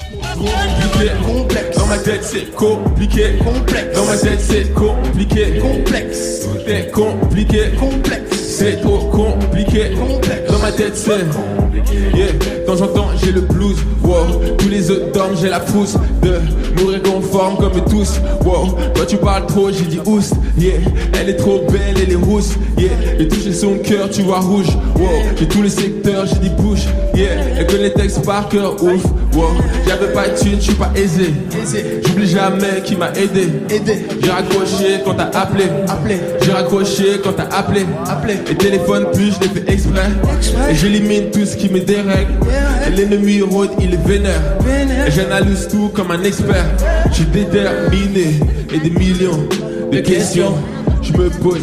Compliqué, complexe. Dans ma tête c'est compliqué, complexe. Dans ma tête c'est compliqué, complexe. Tout est compliqué, complexe. C'est trop compliqué, complexe. Dans ma tête c'est compliqué. Yeah. De temps en temps j'ai le blues. Wow. Tous les autres dorment, j'ai la frousse de mourir conforme comme tous. Wow. Toi tu parles trop, j'ai dit oust. Yeah. Elle est trop belle, elle est rousse. Yeah. J'ai touché son cœur, tu vois rouge. Wow. J'ai tous les secteurs, j'ai dit bouche. Yeah. Elle connaît les textes par cœur, ouf. Wow. J'avais pas de thune, je suis pas aisé. J'oublie jamais qui m'a aidé. J'ai raccroché quand t'as appelé. J'ai raccroché quand t'as appelé. Et téléphone plus, je l'ai fait exprès. Et j'élimine tout ce qui me dérègle. Et l'ennemi rôde, il est vénère. Et j'analyse tout comme un expert. Je suis déterminé. Et des millions de questions je me pose.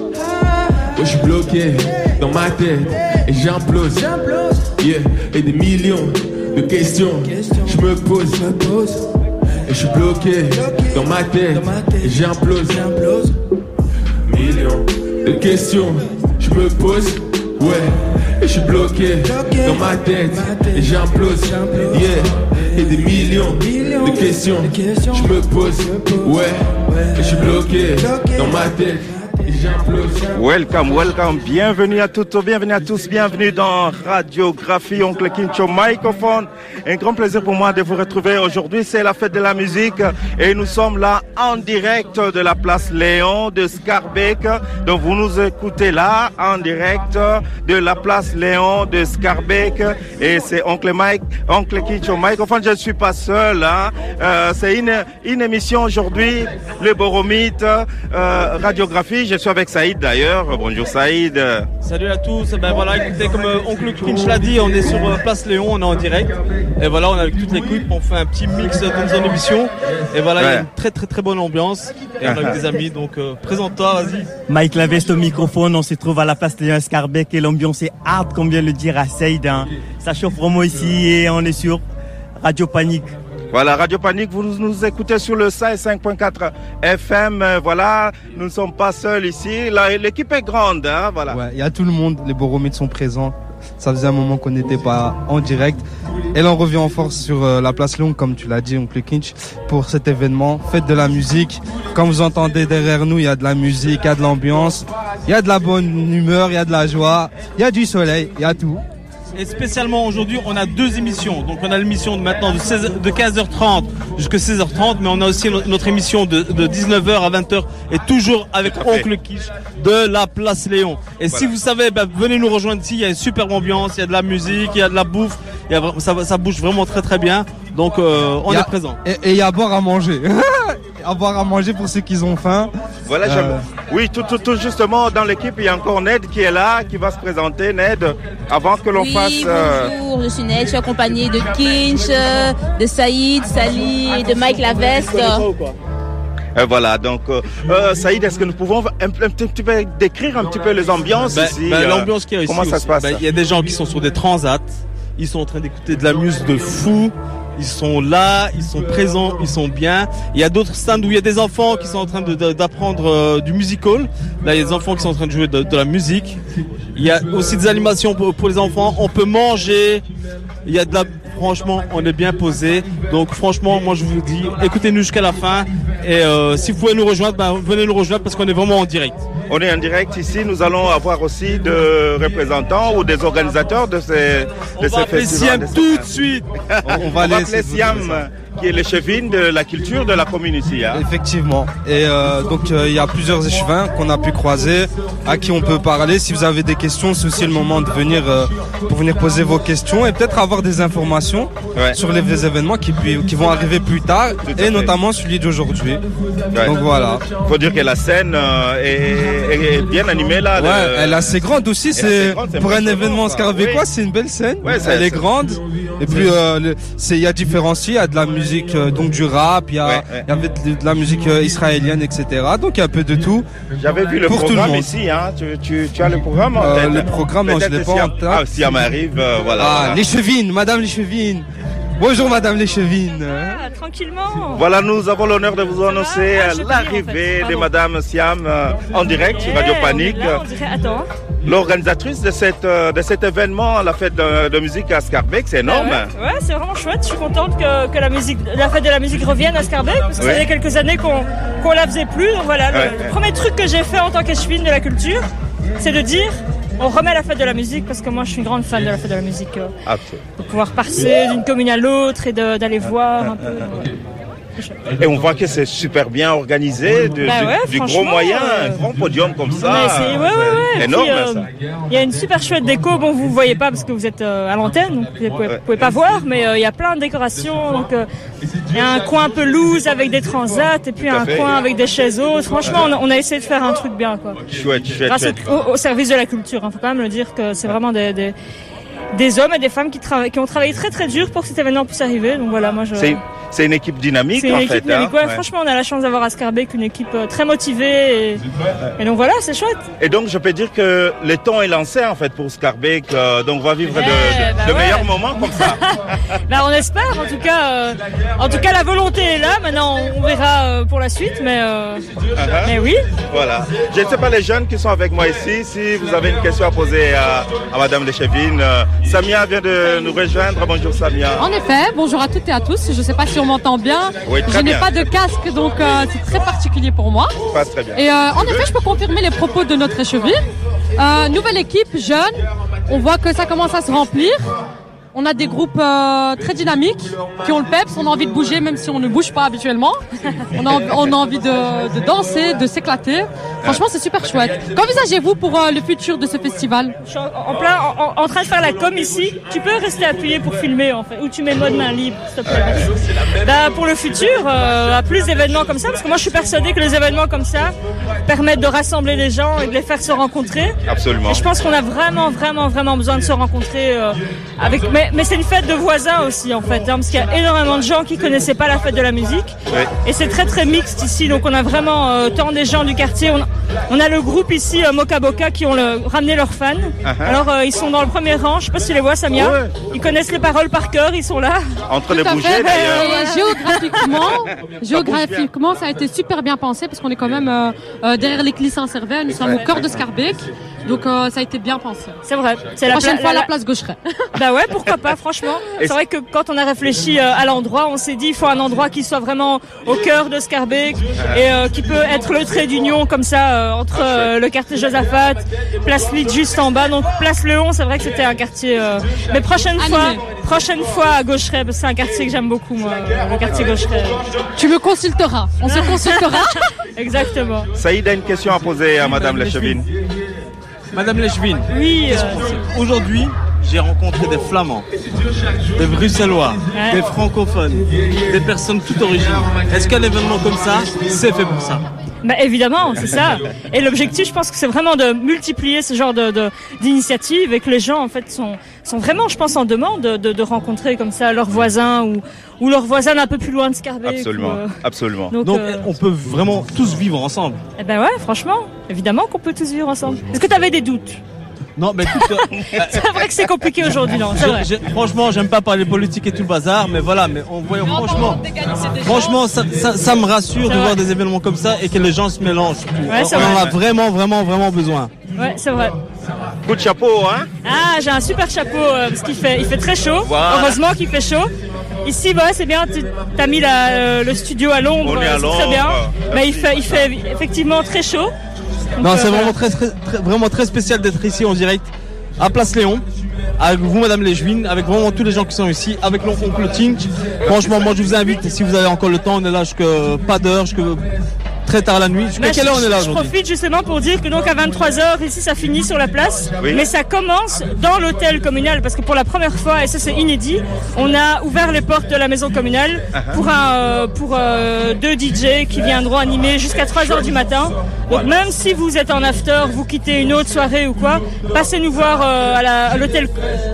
Je suis bloqué dans ma tête. Et j'implose. Yeah. Et des millions de questions je me pose. Et je suis bloqué dans ma tête. Et j'implose. Millions de questions je me pose. Ouais. Et je suis bloqué dans ma tête. Et j'implose. Yeah. Et des millions de questions je me pose. Ouais. Et je suis bloqué dans ma tête. Welcome, bienvenue à toutes, bienvenue à tous, bienvenue dans Radiographie, Oncle Kincho Microphone. Un grand plaisir pour moi de vous retrouver aujourd'hui, c'est la fête de la musique et nous sommes là en direct de la place Léon de Schaerbeek. Donc vous nous écoutez là en direct de la place Léon de Schaerbeek et c'est Oncle Kincho Microphone. Je ne suis pas seul, hein. C'est une émission aujourd'hui, le Boromite, Radiographie. Je suis avec Saïd d'ailleurs. Bonjour Saïd. Salut à tous. Ben voilà, écoutez, comme Oncle Kinch l'a dit, on est sur Place Léon, on est en direct. Et voilà, on est avec toute l'équipe, on fait un petit mix de nos émissions. Et voilà, il y a une très très très bonne ambiance. Et on est avec des amis, donc présente-toi, vas-y. Mike Laveste au microphone, on se trouve à la Place Léon à Schaerbeek et l'ambiance est hard, comme vient le dire à Saïd. Hein. Ça chauffe vraiment ici et on est sur Radio Panique. Voilà, Radio Panique, vous nous écoutez sur le 5.4 FM. Voilà, nous ne sommes pas seuls ici. L'équipe est grande, hein, voilà. Ouais, il y a tout le monde, les Boromites sont présents. Ça faisait un moment qu'on n'était pas en direct. Et là, on revient en force sur la place Léon, comme tu l'as dit, Oncle Kinch, pour cet événement, fête de la musique. Comme vous entendez derrière nous, il y a de la musique, il y a de l'ambiance, il y a de la bonne humeur, il y a de la joie, il y a du soleil, il y a tout. Et spécialement aujourd'hui, on a deux émissions. Donc on a l'émission de maintenant de 15h30 jusqu'à 16h30, mais on a aussi notre émission de 19h à 20h et toujours avec Oncle Kinch de la Place Léon. Et voilà. Si vous savez, venez nous rejoindre ici, il y a une superbe ambiance, il y a de la musique, il y a de la bouffe, ça bouge vraiment très très bien. Donc on est présent. Et il y a à boire à manger. À boire à manger pour ceux qui ont faim. Voilà, oui, tout justement dans l'équipe, il y a encore Ned qui est là, qui va se présenter. Ned, avant que l'on fasse... Bonjour, je suis Ned, je suis accompagnée de Kinch, de Saïd, Sally et de Mike Laveste. Voilà, donc Saïd, est-ce que nous pouvons un petit peu décrire un petit peu les ambiances ici l'ambiance qu'il y a ici, comment ça se passe? Il y a des gens qui sont sur des transats, ils sont en train d'écouter de la musique de fou. Ils sont là, ils sont présents, ils sont bien. Il y a d'autres stands où il y a des enfants qui sont en train d'apprendre du musical. Là, il y a des enfants qui sont en train de jouer de la musique. Il y a aussi des animations pour les enfants. On peut manger. Il y a franchement, on est bien posé. Donc, franchement, moi, je vous dis, écoutez-nous jusqu'à la fin. Et si vous pouvez nous rejoindre, venez nous rejoindre parce qu'on est vraiment en direct. On est en direct ici. Nous allons avoir aussi des représentants ou des organisateurs de ces festivals. On va appeler Siam tout de suite. On va appeler Siam, qui est l'échevine de la culture de la commune ici. Hein. Effectivement. Et donc, il y a plusieurs échevins qu'on a pu croiser, à qui on peut parler. Si vous avez des questions, c'est aussi le moment de venir pour venir poser vos questions et peut-être avoir des informations sur les événements qui vont arriver plus tard, et notamment celui d'aujourd'hui. Ouais. Donc voilà. Il faut dire que la scène est bien animée là. Elle est assez grande aussi. Pour un événement schaerbeekois, c'est une belle scène. Ouais, elle est grande. Et puis il y a différencié, il y a de la musique, donc du rap, il y avait de la musique israélienne, etc. Donc il y a un peu de tout. J'avais vu le programme ici. Hein. Tu as le programme en tête? Le programme, non, je l'ai pas en tête. Ah, si elle m'arrive, voilà. L'échevine, Madame l'échevine. Bonjour Madame l'échevine. Tranquillement. Voilà, nous avons l'honneur de vous annoncer l'arrivée de Madame Siam en direct sur Radio Panique. Là, on dirait, attends. l'organisatrice de cet événement, la fête de musique à Scarbeck, c'est énorme. Ouais, c'est vraiment chouette. Je suis contente que la fête de la musique revienne à Scarbeck, parce que ça fait quelques années qu'on la faisait plus. Donc voilà, le premier truc que j'ai fait en tant qu'échevine de la culture, c'est de dire on remet la fête de la musique, parce que moi je suis une grande fan de la fête de la musique. De pouvoir passer d'une commune à l'autre et d'aller voir un peu. Et on voit que c'est super bien organisé, du gros moyen, un grand podium comme ça. C'est énorme ça. Il y a une super chouette déco. Bon, vous ne voyez pas parce que vous êtes à l'antenne, donc vous ne pouvez pas voir, mais il y a plein de décorations. Donc il y a un coin un peu loose avec des transats et puis un coin avec des chaises hautes. Franchement, on a essayé de faire un truc bien, quoi. Chouette. Grâce au service de la culture. Faut quand même le dire que c'est vraiment des hommes et des femmes qui ont travaillé très très dur pour que cet événement puisse arriver. Donc voilà, moi c'est une équipe dynamique. C'est une équipe dynamique. Franchement, on a la chance d'avoir à Scarbeck une équipe très motivée et donc voilà, c'est chouette. Et donc je peux dire que le temps est lancé en fait pour Scarbeck, donc on va vivre de meilleurs moments comme ça. On espère en tout cas la volonté est là. Maintenant on verra pour la suite, mais oui. Voilà. Je ne sais pas les jeunes qui sont avec moi ici, si vous avez une question à poser à Madame Lechevine. Samia vient de nous rejoindre. Bonjour Samia. En effet, bonjour à toutes et à tous. Je ne sais pas si on m'entend bien. Oui, je n'ai pas de casque, donc c'est très particulier pour moi. Passe très bien. Et en effet, je peux confirmer les propos de notre échevine. Nouvelle équipe, jeune. On voit que ça commence à se remplir. On a des groupes très dynamiques qui ont le peps, on a envie de bouger même si on ne bouge pas habituellement. On a envie de danser, de s'éclater. Franchement, c'est super chouette. Qu'envisagez-vous pour le futur de ce festival ? Je suis en train de faire la com ici. Tu peux rester appuyé pour filmer en fait, ou tu mets mode main libre, s'il te plaît. Pour le futur, à plus d'événements comme ça, parce que moi je suis persuadée que les événements comme ça permettent de rassembler les gens et de les faire se rencontrer. Absolument. Et je pense qu'on a vraiment besoin de se rencontrer mais c'est une fête de voisins aussi en fait, parce qu'il y a énormément de gens qui connaissaient pas la fête de la musique. Et c'est très très mixte ici, donc on a vraiment tant des gens du quartier. On a le groupe ici Moka Boka qui ont ramené leurs fans. Alors ils sont dans le premier rang, je sais pas si tu les vois Samia. Ils connaissent les paroles par cœur, ils sont là. En train de bouger d'ailleurs. Géographiquement, ça a été super bien pensé parce qu'on est quand même derrière l'église Saint-Servais, nous sommes au cœur de Scarbeck. Donc ça a été bien pensé. C'est vrai. C'est la prochaine fois la place Gaucheret. Pourquoi pas, franchement. C'est vrai que quand on a réfléchi à l'endroit, on s'est dit il faut un endroit qui soit vraiment au cœur de Scarbeck et qui peut être le trait d'union comme ça entre le quartier Josaphat, place Lille juste en bas, donc place Léon. C'est vrai que c'était un quartier. Mais prochaine fois à Gaucheret, parce que c'est un quartier que j'aime beaucoup moi, le quartier Gaucheret. Tu me consulteras. On se consultera. Exactement. Saïd a une question à poser à Madame Lechevine. Madame Lechevine, oui. Aujourd'hui, j'ai rencontré des Flamands, des Bruxellois, des francophones, des personnes de toute origine. Est-ce qu'un événement comme ça, c'est fait pour ça ? Évidemment, c'est ça. Et l'objectif, je pense que c'est vraiment de multiplier ce genre d'initiatives et que les gens, en fait, sont vraiment, je pense, en demande de rencontrer comme ça leurs voisins ou leurs voisins un peu plus loin de Scarbeck. Absolument. Donc on peut vraiment tous vivre ensemble. Franchement, évidemment qu'on peut tous vivre ensemble. Est-ce que tu avais des doutes ? Non, mais écoute, c'est vrai que c'est compliqué aujourd'hui, non. Franchement, j'aime pas parler politique et tout le bazar, mais voilà, franchement, ça me rassure de voir des événements comme ça et que les gens se mélangent. On en a vraiment besoin. Ouais, c'est vrai. Coup de chapeau, hein ? Ah, j'ai un super chapeau parce qu'il fait très chaud. Voilà. Heureusement qu'il fait chaud. Ici, c'est bien. T'as mis le studio à l'ombre. On est à l'ombre. Très bien. Mais il fait effectivement très chaud. Donc, c'est vraiment très spécial d'être ici en direct à Place Léon, avec vous Madame Lechevine, avec vraiment tous les gens qui sont ici, avec l'oncle Tink. Franchement, moi je vous invite, si vous avez encore le temps, on est là jusqu'à pas d'heure, jusqu'à très tard la nuit. Jusqu'à quelle heure on est là aujourd'hui ? Je profite justement pour dire que donc à 23h, ici ça finit sur la place, mais ça commence dans l'hôtel communal, parce que pour la première fois, et ça c'est inédit, on a ouvert les portes de la maison communale pour deux DJ qui viendront animer jusqu'à 3h du matin. Donc même si vous êtes en after, vous quittez une autre soirée ou quoi, passez nous voir à l'hôtel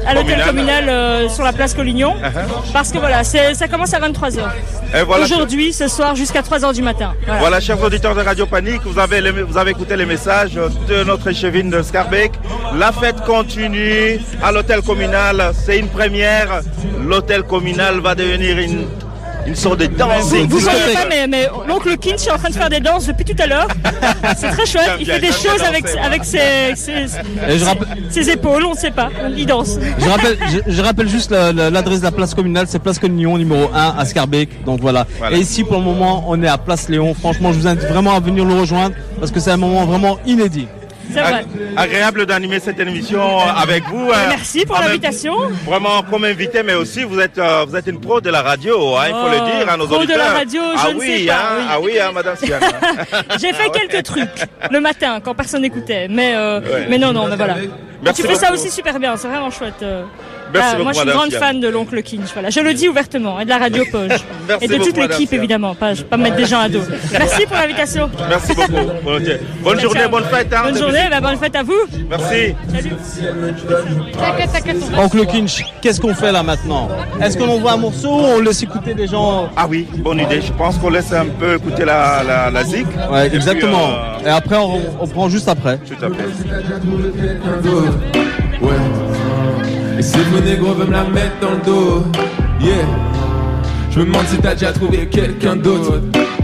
communal sur la place Collignon, parce que ça commence à 23h. Aujourd'hui, ce soir, jusqu'à 3h du matin. Voilà, chers auditeurs de Radio Panique, vous avez écouté les messages de notre échevine de Scarbeck. La fête continue à l'hôtel communal, c'est une première. L'hôtel communal va devenir une sorte de danse. Vous voyez pas, mais l'oncle Kinch est en train de faire des danses depuis tout à l'heure. C'est très chouette. Il fait des choses avec ses épaules, on ne sait pas. Il danse. Je rappelle juste l'adresse de la place communale, c'est place Collignon numéro 1 à Scarbeck. Donc voilà. Et ici pour le moment on est à place Léon. Franchement je vous invite vraiment à venir nous rejoindre parce que c'est un moment vraiment inédit. C'est vrai. Agréable d'animer cette émission avec vous. Merci pour l'invitation. Vraiment comme invité, mais aussi vous êtes une pro de la radio, il faut le dire à nos auditeurs. Pro de la radio, je ne sais pas. Ah oui, madame Siane. J'ai fait quelques trucs le matin quand personne n'écoutait, mais non, mais voilà. Merci tu fais ça beaucoup. aussi super bien, c'est vraiment chouette. Merci beaucoup, moi je suis grande fan de l'oncle Kinch, voilà. Je le dis ouvertement, et de la radio Poge. Et de toute l'équipe évidemment, pas mettre des gens à dos. Merci pour l'invitation. Merci beaucoup. Bonne journée, bonne fête. Bonne journée, bonne fête à vous. Merci. Salut. Oncle Kinch, qu'est-ce qu'on fait là maintenant? Est-ce qu'on envoie un morceau ou on laisse écouter des gens? Ah oui, bonne idée. Je pense qu'on laisse un peu écouter la zik. Ouais, exactement. Et après on prend juste après. Tout à fait. Ouais. Et ces faux négros veulent me la mettre dans le dos. Yeah. Je me demande si t'as déjà trouvé quelqu'un d'autre.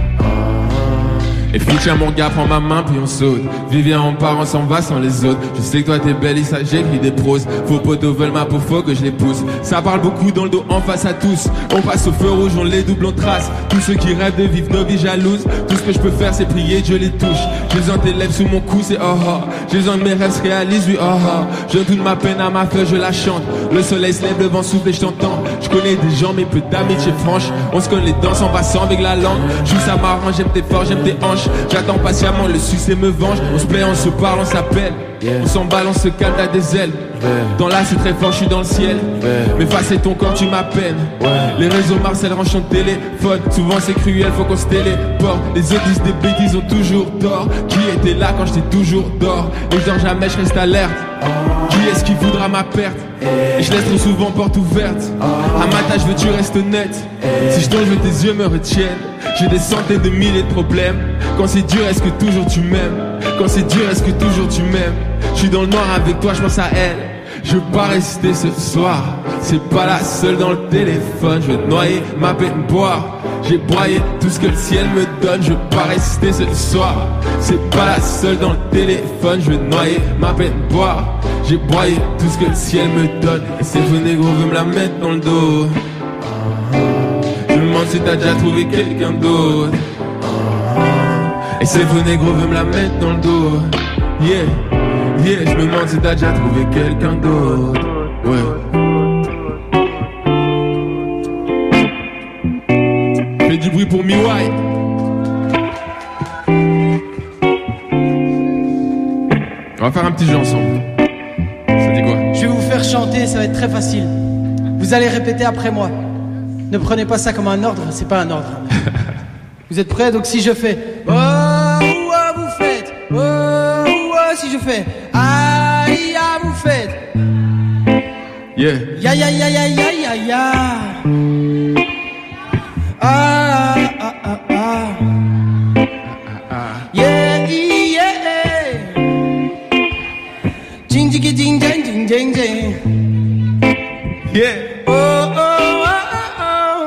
Et puis tiens mon gars, prends ma main puis on saute. Viens on part, on s'en va sans les autres. Je sais que toi t'es belle et ça j'écris des proses. Faux potos veulent ma peau, faut que je les pousse. Ça parle beaucoup dans le dos en face à tous. On passe au feu rouge, on les double, on trace. Tous ceux qui rêvent de vivre nos vies jalouses. Tout ce que je peux faire c'est prier, je les touche. J'ai besoin de tes lèvres sous mon cou, c'est oh oh. J'ai besoin de mes rêves se réalisent, oui oh oh. Je donne toute ma peine à ma feuille, je la chante. Le soleil se lève, le vent souffle et je t'entends. Je connais des gens mais peu d'amitié franche. On se connaît les danses en passant avec la langue. Je trouve ça marrant, j'aime tes forces, j'aime tes hanches. J'attends patiemment, le succès me venge. On se plaît, on se parle, on s'appelle. On s'emballe, on se calme, t'as des ailes. Dans là c'est très fort, je suis dans le ciel. Mais face et ton corps tu m'appelles. Les réseaux Marcel renchent téléphone. Souvent c'est cruel, faut qu'on se téléporte. Les autres disent des bêtises, ont toujours tort. Qui était là quand j'étais toujours dehors? Et je dors jamais, je reste alerte. Qui est-ce qui voudra ma perte? Et je laisse trop souvent porte ouverte. À ma tâche, je veux que tu restes honnête. Si je tombe, je veux que tes yeux me retiennent. J'ai des centaines de milliers de problèmes. Quand c'est dur, est-ce que toujours tu m'aimes? Quand c'est dur, est-ce que toujours tu m'aimes? Je suis dans le noir avec toi, je pense à elle. Je veux pas rester ce soir. C'est pas la seule dans le téléphone. Je veux noyer ma peine, boire. J'ai broyé tout ce que le ciel me donne. Je veux pas rester ce soir. C'est pas la seule dans le téléphone. Je veux noyer ma peine, boire. J'ai broyé tout ce que le ciel me donne. Et ces faux négros veulent me la mettre dans le dos. Je me demande si t'as déjà trouvé quelqu'un d'autre. Et ces faux négros veulent me la mettre dans le dos. Yeah, yeah, je me demande si t'as déjà trouvé quelqu'un d'autre. Ouais. Fais du bruit pour Miwai. On va faire un petit jeu ensemble. Ça dit quoi? Je vais vous faire chanter, ça va être très facile. Vous allez répéter après moi. Ne prenez pas ça comme un ordre, c'est pas un ordre. Vous êtes prêts? Donc si je fais oh, oh, vous faites oh, oh, si je fais aïe, ah, vous faites yeah. Ya ya ya ya ya ya ya ah ah ah ah yeah yeah ding ding ding ding ding ding ding yeah. Oh oh oh oh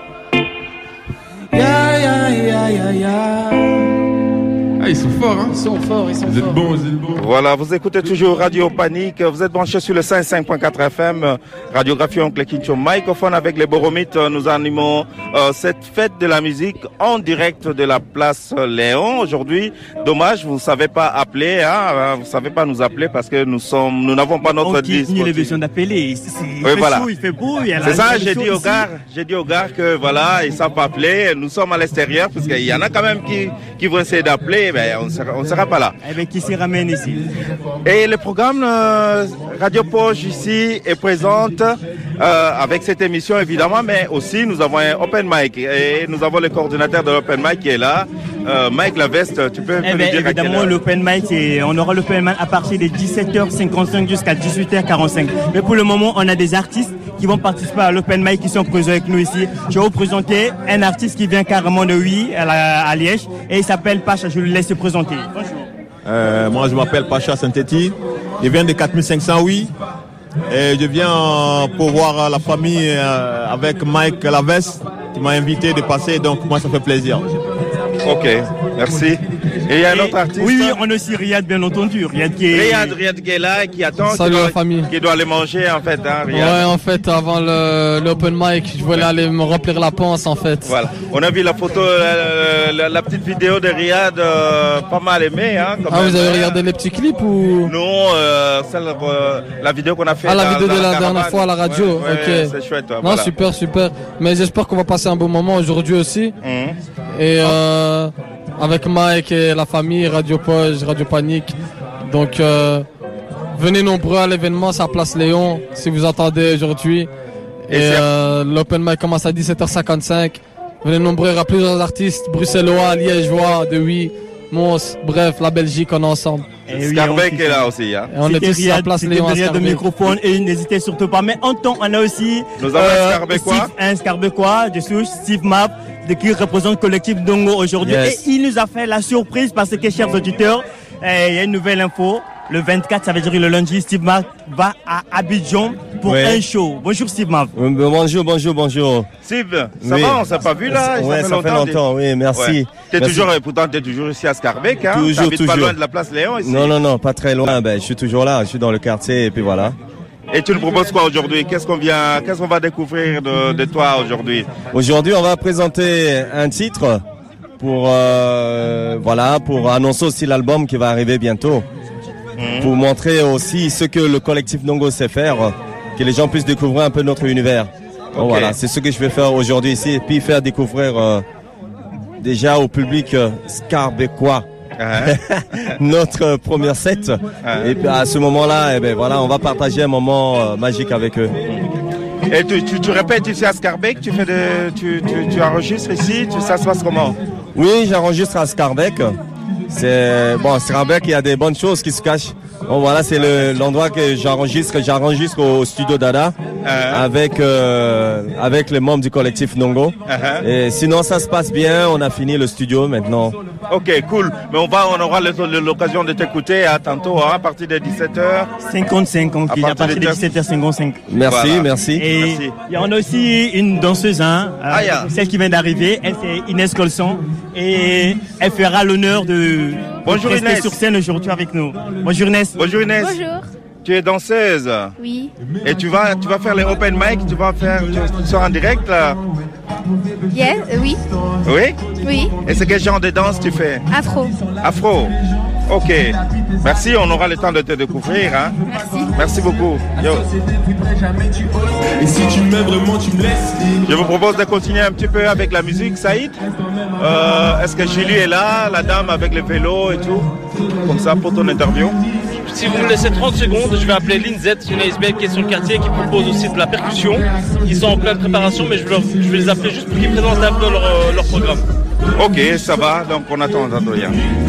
ya ya ya ya ya. Ah, ils sont forts, hein? Ils sont forts. Vous êtes bons. Voilà, vous écoutez toujours Radio Panique. Vous êtes branchés sur le 105.4 FM. Radiographie Oncle Kinch au microphone avec les Boromites. Nous animons cette fête de la musique en direct de la place Léon. Aujourd'hui, dommage, vous ne savez pas appeler, hein? Vous ne savez pas nous appeler parce que nous n'avons pas notre disque. Il a besoin d'appeler. Oui, voilà. Chaud, il fait beau. C'est ça, j'ai dit aux gars que voilà, ils savent pas appeler. Nous sommes à l'extérieur parce qu'il y en a quand même qui vont essayer d'appeler. Ben, on ne sera pas là. Eh bien, qui s'y ramène ici. Et le programme Radio Poge ici est présente avec cette émission évidemment, mais aussi nous avons un open mic et nous avons le coordinateur de l'open mic qui est là, Mike Laveste. Tu peux me dire évidemment l'open mic, on aura l'open mic à partir de 17h55 jusqu'à 18h45. Mais pour le moment, on a des artistes qui vont participer à l'open mic qui sont présents avec nous ici. Je vais vous présenter un artiste qui vient carrément de à Liège et il s'appelle Pacha. Je lui laisse se présenter. Bonjour. Moi, je m'appelle Pacha Saint-Étienne. Je viens de 4508. Et je viens pour voir la famille avec Mike Laveste qui m'a invité de passer, donc moi ça fait plaisir. Ok, merci. Et il y a un autre artiste. Oui, on a aussi Riyad, bien entendu. Riyad qui est là et qui attend. Salut la famille. Qui doit aller manger en fait, hein, Riyad. Ouais, en fait, avant l'open mic, je voulais aller me remplir la panse en fait. Voilà. On a vu la photo, la petite vidéo de Riyad, pas mal aimée, hein. Vous avez regardé les petits clips ou? Non, la vidéo qu'on a fait. La vidéo de la dernière fois à la radio. Ouais, ok. C'est chouette. Non, voilà. super. Mais j'espère qu'on va passer un bon moment aujourd'hui aussi. Et avec Mike et la famille, Radio Poge, Radio Panique. Donc venez nombreux à l'événement, c'est à Place Léon, si vous attendez aujourd'hui. Et l'open mic commence à 17h55. Venez nombreux, il y aura plusieurs artistes, bruxellois, liégeois, de Huy, Mons, bref, la Belgique, on est ensemble. Scarbeck est là aussi. Hein. Et on est tous à Place Léon à de microphone et n'hésitez surtout pas. Mais en temps, on a aussi un Scarbecois de souche, Steve Map, qui représente le collectif Ndongo aujourd'hui. Yes. Et il nous a fait la surprise parce que, chers auditeurs, il y a une nouvelle info. Le 24, ça veut dire le lundi, Steve Map va à Abidjan pour un show. Bonjour Steve Map. Bonjour. Steve, ça va, on ne s'est pas vu là? Ça fait longtemps, oui, merci. Ouais. Pourtant, tu es toujours ici à Scarbeck, hein? Toujours. Pas loin de la Place Léon ici? Non, pas très loin. Je suis toujours là, je suis dans le quartier et puis voilà. Et tu nous proposes quoi aujourd'hui? Qu'est-ce qu'on va découvrir de toi aujourd'hui? Aujourd'hui, on va présenter un titre pour annoncer aussi l'album qui va arriver bientôt. Pour montrer aussi ce que le collectif Ndongo sait faire, que les gens puissent découvrir un peu notre univers. Donc, voilà, c'est ce que je vais faire aujourd'hui ici, et puis faire découvrir déjà au public Scarbecois notre première set. Et puis à ce moment-là, on va partager un moment magique avec eux. Et tu répètes ici à Scarbeck, tu enregistres ici, ça se passe comment? Oui, j'enregistre à Scarbeck. Scarbeck, il y a des bonnes choses qui se cachent. Bon, voilà, c'est l'endroit que j'enregistre au studio Dada avec les membres du collectif Ndongo. Et sinon, ça se passe bien. On a fini le studio maintenant. Ok, cool. Mais on aura l'occasion de t'écouter tantôt à partir de 17h55. À partir de 17h55. Merci. Et on a aussi une danseuse, celle qui vient d'arriver. Elle, c'est Inès Colson. Et elle fera l'honneur de rester sur scène aujourd'hui avec nous. Bonjour Inès. Bonjour. Tu es danseuse? Oui. Et tu vas faire les open mic, tu seras en direct là? Oui. Oui? Et c'est quel genre de danse tu fais? Afro. Ok. Merci, on aura le temps de te découvrir. Hein? Merci beaucoup. Yo. Et si tu m'aimes vraiment, tu me laisses. Je vous propose de continuer un petit peu avec la musique, Saïd. Est-ce que Julie est là, la dame avec le vélo et tout? Comme ça pour ton interview. Si vous me laissez 30 secondes, je vais appeler Linzet, une ASBL qui est sur le quartier, qui propose aussi de la percussion. Ils sont en pleine préparation, mais je vais les appeler juste pour qu'ils présentent un peu leur programme. Ok, ça va, donc on attend Adrien.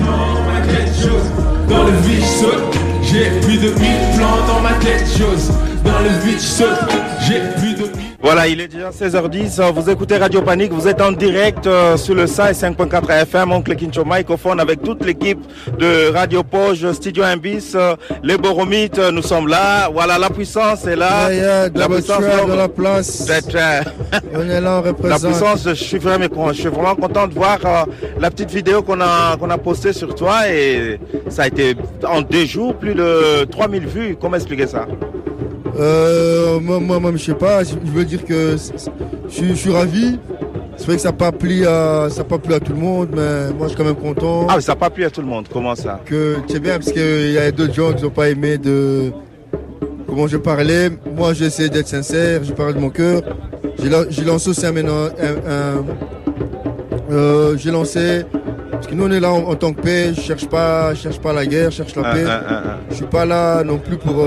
Dans le vide, je saute, j'ai plus de 1000 plans dans ma tête, chose. Dans le vide, je saute, j'ai plus de 1000. Voilà, il est déjà 16h10, vous écoutez Radio Panique, vous êtes en direct sur le 5.4 FM, Oncle Kincho Microphone avec toute l'équipe de Radio Poge, Studio Imbis, les Boromites, nous sommes là, voilà, la puissance est là. La puissance est dans la place. On est là, on représente. La puissance, je suis vraiment content de voir la petite vidéo qu'on a postée sur toi et ça a été en 2 jours plus de 3000 vues, comment expliquer ça? Moi, je sais pas. Je veux dire que je suis ravi. C'est vrai que ça n'a pas plu à tout le monde, mais moi je suis quand même content. Ah, ça n'a pas plu à tout le monde. Comment ça? C'est bien parce qu'il y a d'autres gens qui n'ont pas aimé comment je parlais. Moi, j'essaie d'être sincère. Je parle de mon cœur. J'ai lancé aussi j'ai lancé. Parce que nous on est là en tant que paix. Je cherche pas la guerre, je cherche la paix. Je suis pas là non plus pour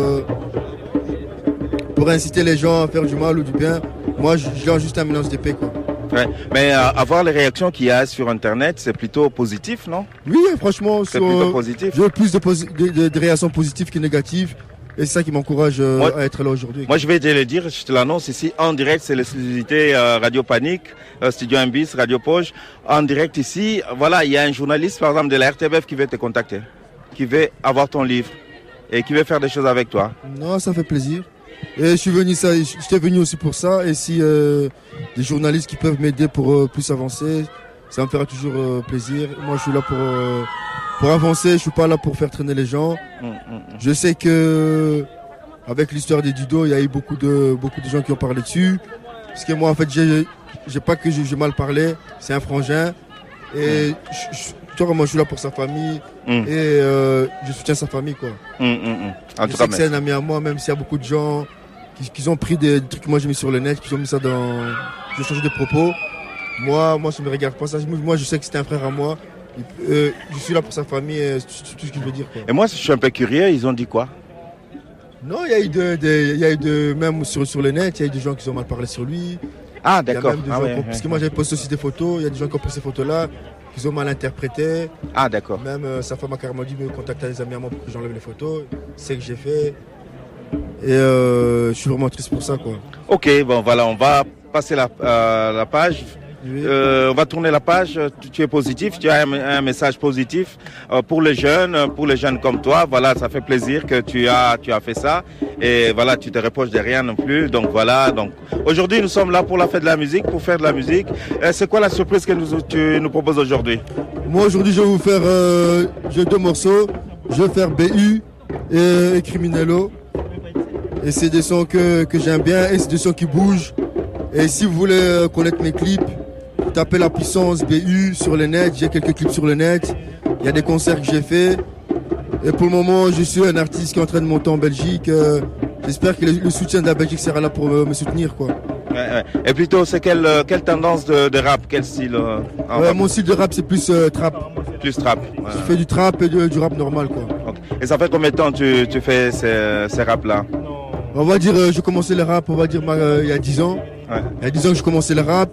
inciter les gens à faire du mal ou du bien. Moi, je lance juste un mélange d'épée, quoi. Ouais. Mais avoir les réactions qu'il y a sur Internet, c'est plutôt positif, non? Oui, franchement, c'est plutôt positif. J'ai plus de réactions positives que négatives. Et c'est ça qui m'encourage à être là aujourd'hui. Moi, je vais te le dire, je te l'annonce ici, en direct, c'est l'exclusivité Radio Panique, Studio Imbis, Radio Poge. En direct ici, voilà, il y a un journaliste, par exemple, de la RTBF qui veut te contacter, qui veut avoir ton livre et qui veut faire des choses avec toi. Non, ça fait plaisir. Et j'étais venu aussi pour ça. Et si des journalistes qui peuvent m'aider pour plus avancer, ça me fera toujours plaisir. Moi, je suis là pour avancer. Je suis pas là pour faire traîner les gens. Je sais que avec l'histoire des judo, il y a eu beaucoup de gens qui ont parlé dessus. Parce que moi, en fait, j'ai pas que j'ai mal parlé. C'est un frangin. Et moi, je suis là pour sa famille. Et je soutiens sa famille, quoi. En tout cas, c'est un ami à moi, même s'il y a beaucoup de gens qui ont pris des trucs que moi j'ai mis sur le net, qui ont mis ça dans... J'ai changé de propos. Moi, ça me regarde pas ça. Moi, je sais que c'était un frère à moi. Je suis là pour sa famille, c'est tout ce que je veux dire, quoi. Et moi, je suis un peu curieux, ils ont dit quoi? Non, il y a eu même sur le net, il y a eu des gens qui ont mal parlé sur lui. Ah, d'accord. Parce que moi, j'avais posté aussi des photos, il y a des gens qui ont pris ces photos-là, qui ont mal interprété. Ah, d'accord. Même sa femme a carrément dit de me contacter des amis à moi pour que j'enlève les photos. C'est ce que j'ai fait. Et je suis vraiment triste pour ça, quoi. Ok, bon, voilà, on va passer la page. On va tourner la page. Tu es positif, tu as un message positif pour les jeunes comme toi. Voilà, ça fait plaisir que tu as fait ça. Et voilà, tu te reproches de rien non plus. Donc voilà. Donc aujourd'hui, nous sommes là pour la fête de la musique, pour faire de la musique. C'est quoi la surprise que tu nous proposes aujourd'hui? Moi, aujourd'hui, je vais vous faire j'ai 2 morceaux. Je vais faire BU et Criminello. Et c'est des sons que j'aime bien et c'est des sons qui bougent. Et si vous voulez connaître mes clips, tapez La Puissance BU sur le net. J'ai quelques clips sur le net. Il y a des concerts que j'ai fait. Et pour le moment, je suis un artiste qui est en train de monter en Belgique. J'espère que le soutien de la Belgique sera là pour me soutenir, quoi. Ouais. Et plutôt, c'est quelle tendance de rap, quel style Mon style de rap, c'est plus trap. Plus trap. Ouais. Je fais du trap et du rap normal, quoi. Okay. Et ça fait combien de temps tu fais ces raps-là? On va dire, j'ai commencé le rap, il y a 10 ans. Ouais. Il y a 10 ans que j'ai commencé le rap.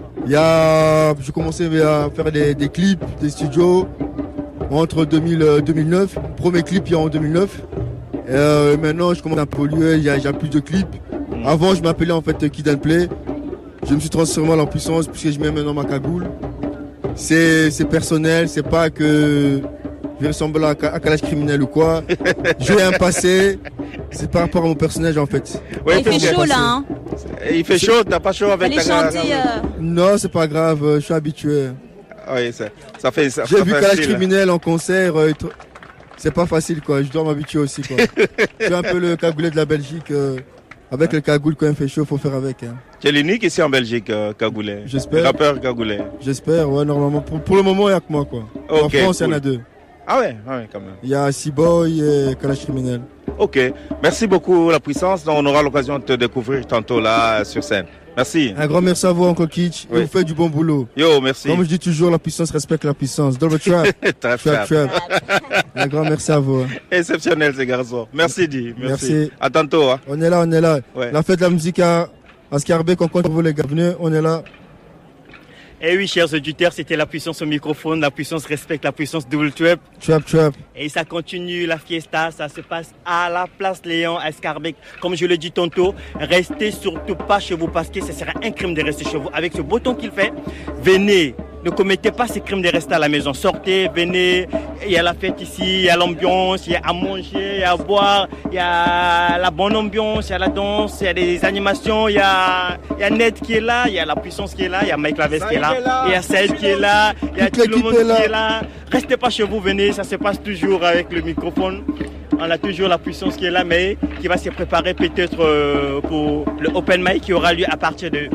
J'ai commencé à faire des clips, des studios entre 2009. Premier clip, il y a en 2009. Et maintenant, je commence à polluer, il y a plus de clips. Avant, je m'appelais en fait Kid and Play. Je me suis transformé en puissance puisque je mets maintenant ma cagoule. C'est personnel, c'est pas que je ressemble à Kalash criminel ou quoi. J'ai un passé, c'est par rapport à mon personnage en fait. Ouais, il fait chaud là, hein. Il fait chaud, t'as pas chaud avec ta chanter, Non, c'est pas grave, je suis habitué. Oui, ça fait ça. J'ai vu Kalash criminel en concert, c'est pas facile quoi, je dois m'habituer aussi quoi. Je suis un peu le cagoulé de la Belgique. Avec le cagoule, quand il fait chaud, faut faire avec. Hein. Tu es l'unique ici en Belgique, cagoulé. J'espère. Rappeur cagoulé. J'espère, ouais, normalement. Pour le moment, il n'y a que moi, quoi. Okay, en France, il y en a 2. Ah ouais, quand même. Il y a Seaboy et Kalash criminel. Ok, merci beaucoup La Puissance. Donc, on aura l'occasion de te découvrir tantôt là sur scène. Merci. Un grand merci à vous, Uncle Kitch. Oui. Vous faites du bon boulot. Yo, merci. Comme je dis toujours, la puissance respecte la puissance. Double trap. trap. Un grand merci à vous. Exceptionnel, ces garçons. Merci, Di. Merci. À tantôt. Hein. On est là. Ouais. La fête de la musique à Scarbeck, on compte pour vous les gars. Venez, on est là. Eh oui, chers auditeurs, c'était La Puissance au microphone. La Puissance respecte la puissance double trap. Trap. Et ça continue, la fiesta, ça se passe à la place Léon, à Scarbeck. Comme je le dis tantôt, restez surtout pas chez vous parce que ce sera un crime de rester chez vous. Avec ce beau temps qu'il fait, venez. Ne commettez pas ces crimes de rester à la maison. Sortez, venez. Il y a la fête ici, il y a l'ambiance, il y a à manger, il y a à boire, il y a la bonne ambiance, il y a la danse, il y a des animations, il y a Ned qui est là, il y a La Puissance qui est là, il y a Mike Laves qui est là, il y a Saïd qui est là, il y a tout le monde qui est là. Restez pas chez vous, venez, ça se passe toujours avec le microphone. On a toujours La Puissance qui est là, mais qui va se préparer peut-être pour le Open Mic qui aura lieu à partir de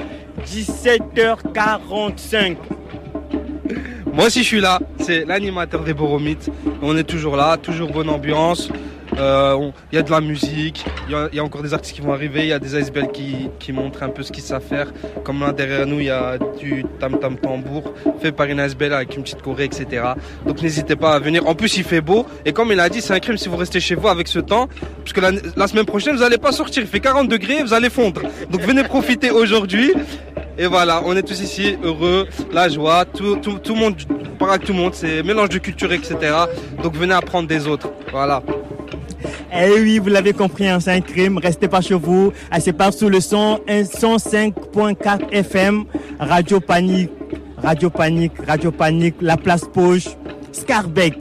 17h45. Moi aussi je suis là, c'est l'animateur des Boromites. On est toujours là, toujours bonne ambiance. Il y a de la musique, il y a encore des artistes qui vont arriver, il y a des ASBL qui montrent un peu ce qu'ils savent faire. Comme là derrière nous, il y a du tam-tam tambour fait par une ASBL avec une petite choré, etc. Donc n'hésitez pas à venir. En plus il fait beau et comme il a dit, c'est un crime si vous restez chez vous avec ce temps. Parce que la semaine prochaine, vous n'allez pas sortir, il fait 40 degrés, vous allez fondre. Donc venez profiter aujourd'hui. Et voilà, on est tous ici heureux, la joie, tout le monde, parle avec tout le monde, c'est mélange de culture, etc. Donc venez apprendre des autres, voilà. Eh oui, vous l'avez compris, c'est un crime, restez pas chez vous. Elle se passe sous le son 105.4 FM, Radio Panique, La Place Poche, Scarbeck.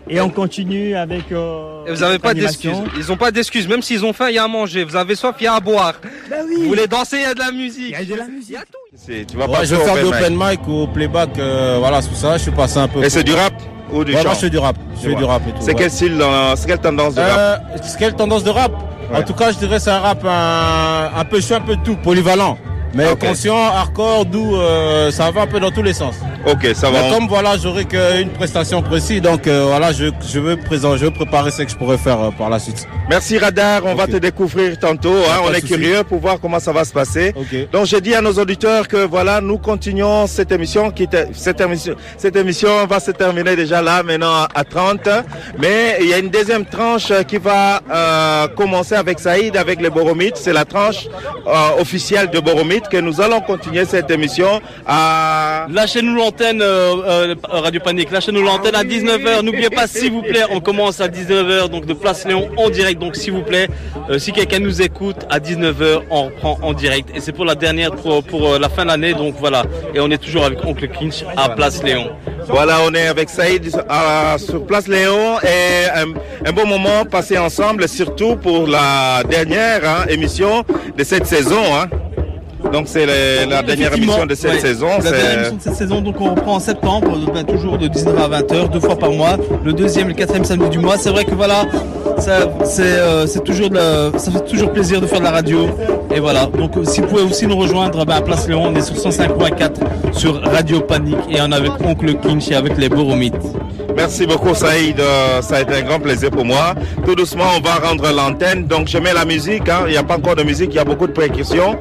Et on continue avec... Et vous n'avez pas d'excuses. Ils n'ont pas d'excuses. Même s'ils ont faim, il y a à manger. Vous avez soif, il y a à boire. Bah oui. Vous voulez danser, il y a de la musique. Il y a de la musique. Tu vas pas je vais faire du open mic ou playback. Voilà, c'est ça. Je suis passé un peu. Et c'est du rap ou du chant? Moi, je fais du rap. Je fais du rap et tout. C'est quel style, c'est quelle tendance de rap? C'est quelle tendance de rap? En tout cas, je dirais c'est un rap un peu chaud, un peu tout, polyvalent. Mais conscient, hardcore, doux, ça va un peu dans tous les sens. Ok, ça va. Mais comme voilà, j'aurai qu'une prestation précise, donc voilà, je veux préparer ce que je pourrais faire par la suite. Merci Radar, on va te découvrir tantôt. On est curieux pour voir comment ça va se passer. Donc j'ai dit à nos auditeurs que voilà, nous continuons cette émission cette émission va se terminer déjà là maintenant à 30. Mais il y a une deuxième tranche qui va commencer avec Saïd, avec les Boromites. C'est la tranche officielle de Boromites que nous allons continuer cette émission à... Lâchez-nous l'antenne Radio Panique, lâchez-nous l'antenne à 19h. N'oubliez pas, s'il vous plaît, on commence à 19h donc de Place Léon en direct. Donc s'il vous plaît, si quelqu'un nous écoute à 19h, on reprend en direct. Et c'est pour la dernière, pour la fin de l'année. Donc voilà, et on est toujours avec Oncle Kinch à Place Léon. Voilà, on est avec Saïd sur Place Léon et un bon moment passé ensemble, surtout pour la dernière émission de cette saison. Donc c'est la dernière émission de cette saison. La dernière émission de cette saison, donc on reprend en septembre, toujours de 19h à 20h, 2 fois par mois, le deuxième et le quatrième samedi du mois. C'est vrai que voilà, ça fait toujours plaisir de faire de la radio. Et voilà, donc si vous pouvez aussi nous rejoindre à Place Léon, on est sur 105.4 sur Radio Panique et on est avec Oncle Kinch et avec les Boromites. Merci beaucoup Saïd, ça a été un grand plaisir pour moi. Tout doucement on va rendre l'antenne, donc je mets la musique, il n'y a pas encore de musique, il y a beaucoup de percussions.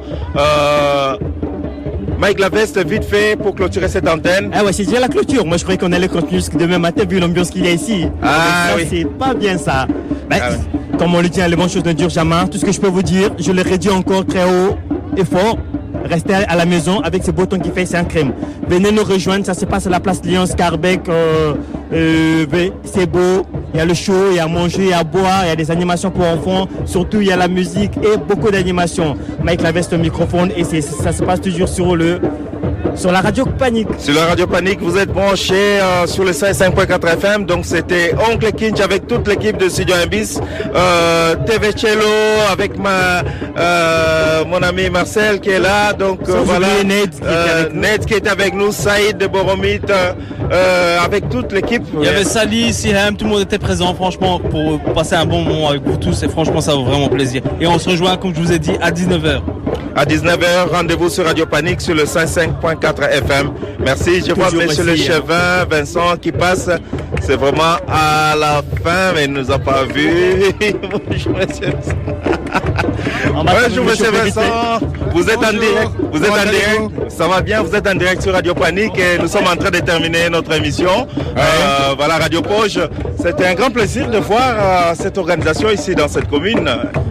Mike Laveste, vite fait pour clôturer cette antenne. Ah ouais, c'est déjà la clôture. Moi je croyais qu'on allait continuer jusqu'à demain matin vu l'ambiance qu'il y a ici. C'est pas bien ça. Comme on le dit, les bonnes choses ne durent jamais. Tout ce que je peux vous dire, je le redis encore très haut et fort. Restez à la maison avec ce beau temps qui fait, c'est un crème. Venez nous rejoindre, ça se passe à la place Lyon, Scarbeck, c'est beau, il y a le show, il y a à manger, il y a à boire, il y a des animations pour enfants, surtout il y a la musique et beaucoup d'animations. Mike Laveste au microphone et ça se passe toujours sur la Radio Panique. Sur la Radio Panique, vous êtes branchés sur le 5.4 FM. Donc c'était Oncle Kinch avec toute l'équipe de Studio Imbis, TV Cello avec mon ami Marcel qui est là. Donc voilà, Ned qui est avec nous, Saïd de Boromite, avec toute l'équipe. Il y avait Sally, Siham, tout le monde était présent franchement pour passer un bon moment avec vous tous et franchement ça vaut vraiment plaisir. Et on se rejoint comme je vous ai dit à 19h. À 19h, rendez-vous sur Radio Panique sur le 5.4 FM. Merci, je vois monsieur le Chevin, Vincent qui passe. C'est vraiment à la fin, mais il ne nous a pas vus. Bonjour monsieur. Bonjour monsieur Vincent. Vous êtes en direct. Vous êtes en direct. Ça va bien, vous êtes en direct sur Radio Panique et nous sommes en train de terminer notre émission. Voilà, Radio Poge. C'était un grand plaisir de voir cette organisation ici dans cette commune.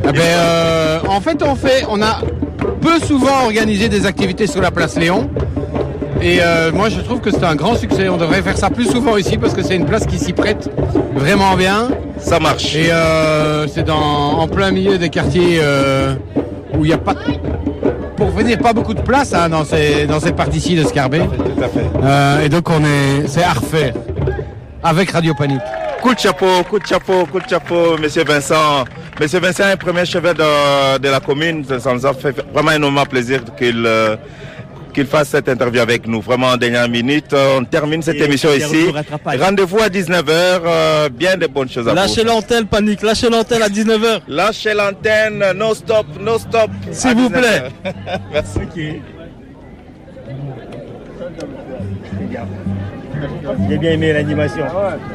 En fait, on a peu souvent organisé des activités sur la place Léon. Et moi je trouve que c'est un grand succès. On devrait faire ça plus souvent ici parce que c'est une place qui s'y prête vraiment bien. Ça marche. Et c'est en plein milieu des quartiers où il n'y a pas, pour venir, pas beaucoup de place dans cette partie-ci de Scarbeck. Tout à fait. Et donc c'est à refaire avec Radio Panique. Coup de chapeau, monsieur Vincent. Monsieur Vincent est premier chef de la commune. Ça nous a fait vraiment énormément plaisir qu'il fasse cette interview avec nous. Vraiment en dernière minute. On termine cette émission ici. Rendez-vous à 19h. Bien de bonnes choses à vous. Lâchez l'antenne, Panique. Lâchez l'antenne à 19h. Lâchez l'antenne. No stop. S'il vous plaît. Merci. J'ai bien aimé l'animation.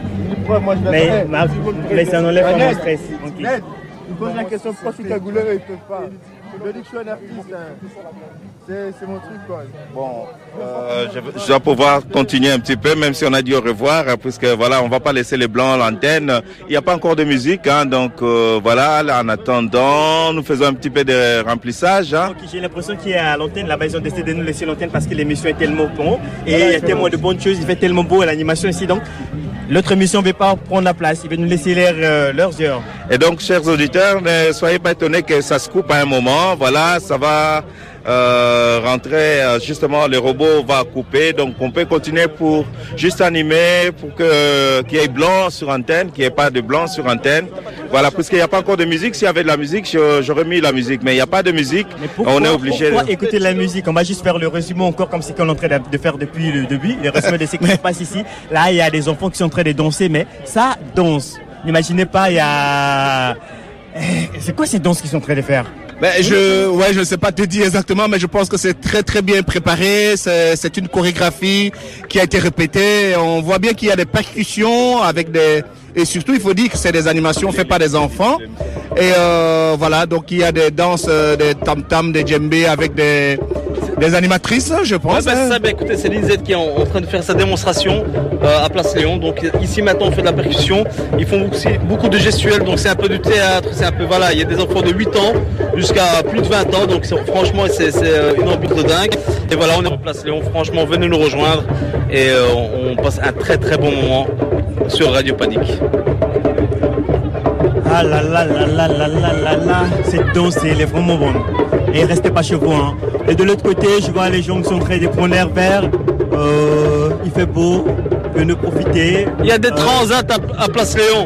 Mais ça n'enlève pas mon stress. Ned, il pose la question pourquoi je suis cagouleur et ils peuvent pas. Je dis que je suis un artiste. C'est mon truc quoi. Bon, je dois pouvoir continuer un petit peu, même si on a dit au revoir, puisque voilà, on va pas laisser les blancs à l'antenne. Il n'y a pas encore de musique, donc voilà. Là, en attendant, nous faisons un petit peu de remplissage. J'ai l'impression qu'il y a à l'antenne, là-bas ils ont décidé de nous laisser l'antenne parce que l'émission est tellement bonne et il y a tellement de bonnes choses, il fait tellement beau à l'animation ici, donc l'autre émission ne veut pas prendre la place, il veut nous laisser leurs heures. Et donc, chers auditeurs, ne soyez pas étonnés que ça se coupe à un moment. Voilà, ça va rentrer, justement, le robot va couper. Donc, on peut continuer pour juste animer, pour qu'il y ait blanc sur antenne, qu'il n'y ait pas de blanc sur antenne. Voilà, puisqu'il n'y a pas encore de musique. S'il y avait de la musique, j'aurais mis la musique. Mais il n'y a pas de musique. On est obligé de... écouter la musique? On va juste faire le résumé encore comme ce qu'on est en train de faire depuis le début. Le résumé de ce qui se passe ici. Là, il y a des enfants qui sont en train de danser, mais ça danse. N'imaginez pas, il y a... C'est quoi ces danses qu'ils sont en train de faire? Je ne sais pas te dire exactement, mais je pense que c'est très très bien préparé. C'est une chorégraphie qui a été répétée. On voit bien qu'il y a des percussions avec des... Et surtout, il faut dire que c'est des animations faites par des enfants. Et voilà, donc il y a des danses, des tam-tam, des djembés avec des animatrices, je pense. Ouais, c'est ça, écoutez, c'est Lisette qui est en train de faire sa démonstration à Place Léon. Donc ici maintenant on fait de la percussion. Ils font aussi beaucoup de gestuels, donc c'est un peu du théâtre, c'est un peu voilà. Il y a des enfants de 8 ans jusqu'à plus de 20 ans, donc franchement c'est une ambiance de dingue. Et voilà, on est en Place Léon. Franchement, venez nous rejoindre et on passe un très très bon moment sur Radio Panique. Ah là là là là là là là là, cette danse elle est vraiment bonne. Et restez pas chez vous, hein. Et de l'autre côté, je vois les gens qui sont en train de prendre l'air vert. Il fait beau, venez profiter. Il y a des transats à Place Léon.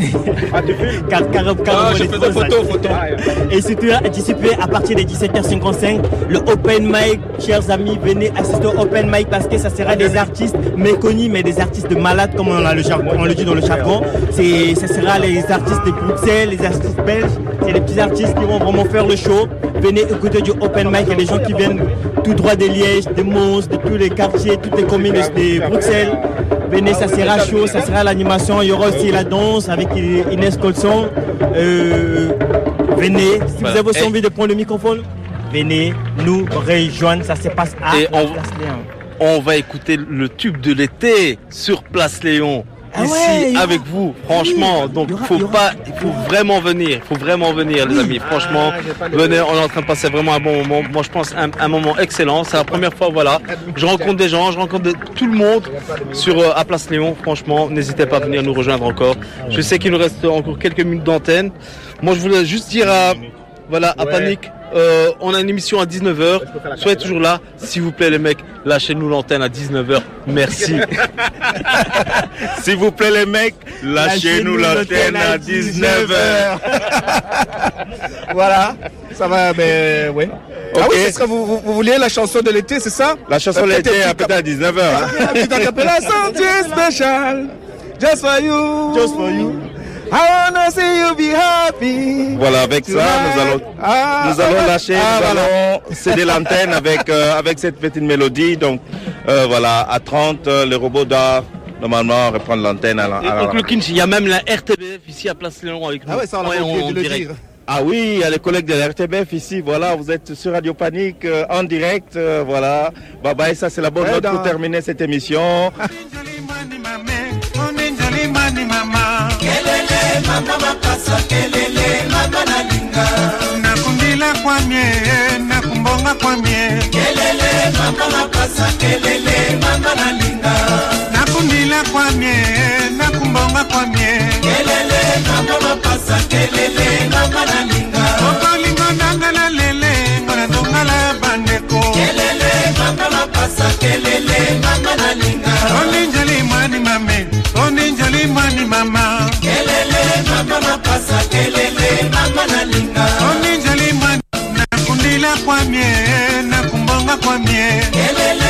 Je fais des photos. Et surtout anticiper à partir de 17h55 le open mic. Chers amis, venez assister au open mic parce que ça sera des artistes méconnus mais des artistes de malades comme on le dit dans le jargon. Ça sera les artistes de Bruxelles, les artistes belges. C'est les petits artistes qui vont vraiment faire le show. Venez écouter du open mic. Il y a des gens qui viennent tout droit de Liège, de Mons, de tous les quartiers, toutes les communes de Bruxelles. Venez, ça sera chaud, ça sera l'animation. Il y aura aussi la danse avec Inès Colson. Venez, si vous avez aussi envie de prendre le microphone, venez nous rejoindre. Ça se passe à Place Léon. On va écouter le tube de l'été sur Place Léon. Avec vous, franchement, donc il faut vraiment venir, les amis, franchement, venez, on est en train de passer vraiment un bon moment, moi je pense un moment excellent, c'est la première fois, voilà, je rencontre des gens, je rencontre tout le monde à Place Léon, franchement, n'hésitez pas à venir nous rejoindre encore, je sais qu'il nous reste encore quelques minutes d'antenne, moi je voulais juste dire à Panique, on a une émission à 19h, soyez toujours là, s'il vous plaît les mecs, lâchez-nous l'antenne à 19h, merci. S'il vous plaît les mecs, lâchez-nous l'antenne à 19h. Voilà, ça va, mais ouais. Okay. Ah oui, ce sera, vous vouliez la chanson de l'été, c'est ça? La chanson de l'été, peut-être à 19h. Hein. Un petit acapella, something special, just for you. Just for you. I wanna see you be happy. Voilà, avec ça, nous allons lâcher, allons céder l'antenne avec cette petite mélodie. Donc, voilà, à 30, le robot doit normalement reprendre l'antenne. Donc, le Kinch, il y a même la RTBF ici à Place Léon avec nous. Ah ouais, ça, on a oublié de le dire. Ah oui, il y a les collègues de la RTBF ici, voilà, vous êtes sur Radio Panique en direct, voilà. Bye bye, ça c'est la bonne note pour terminer cette émission. Kelele mama mapasa kelele mama nalinga nakumbila kwa mie nakumbonga kwa mie kelele mama mapasa kelele mama nalinga nakundila kwa mie nakumbonga kwa mie kelele mama mapasa kelele mama nalinga okolingo nangala lele ngona dongala bandeko kelele mama mapasa kelele mama nalinga oninjali mani mame oninjali mani mama kelele mama mapasa kelele mama nalinga oninjali mani nakundila kwa mie nakumbonga kwa mie kelele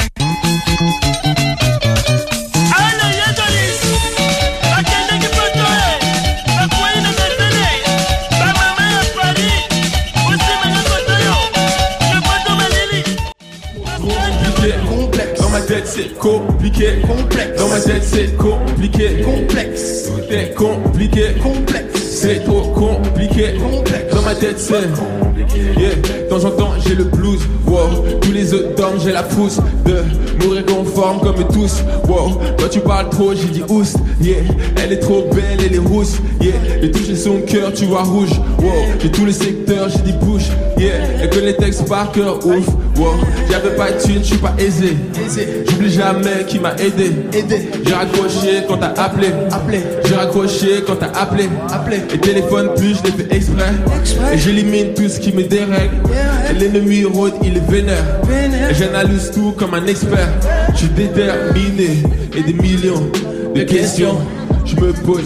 C'est compliqué, complexe. Dans ma tête c'est compliqué, complexe. Tout est compliqué, complexe. C'est trop compliqué, complexe. Dans ma tête c'est yeah. De temps en temps j'ai le blues, wow. Tous les autres dorment, j'ai la frousse de mourir conforme comme tous, wow. Toi tu parles trop, j'ai dit oust, yeah. Elle est trop belle, elle est rousse, yeah. J'ai touché son cœur, tu vois rouge, wow. J'ai tous les secteurs, j'ai dit bouche, yeah. Elle connaît les textes par cœur, ouf, wow. J'avais pas de thune, je suis pas aisé. J'oublie jamais qui m'a aidé. J'ai raccroché quand t'as appelé. J'ai raccroché quand t'as appelé. Et téléphone plus, je l'ai fait exprès. Et j'élimine tout ce qui me dérègle. Et l'ennemi rôde, il est vénère. Et j'analyse tout comme un expert. Je suis déterminé. Et des millions de questions je me pose.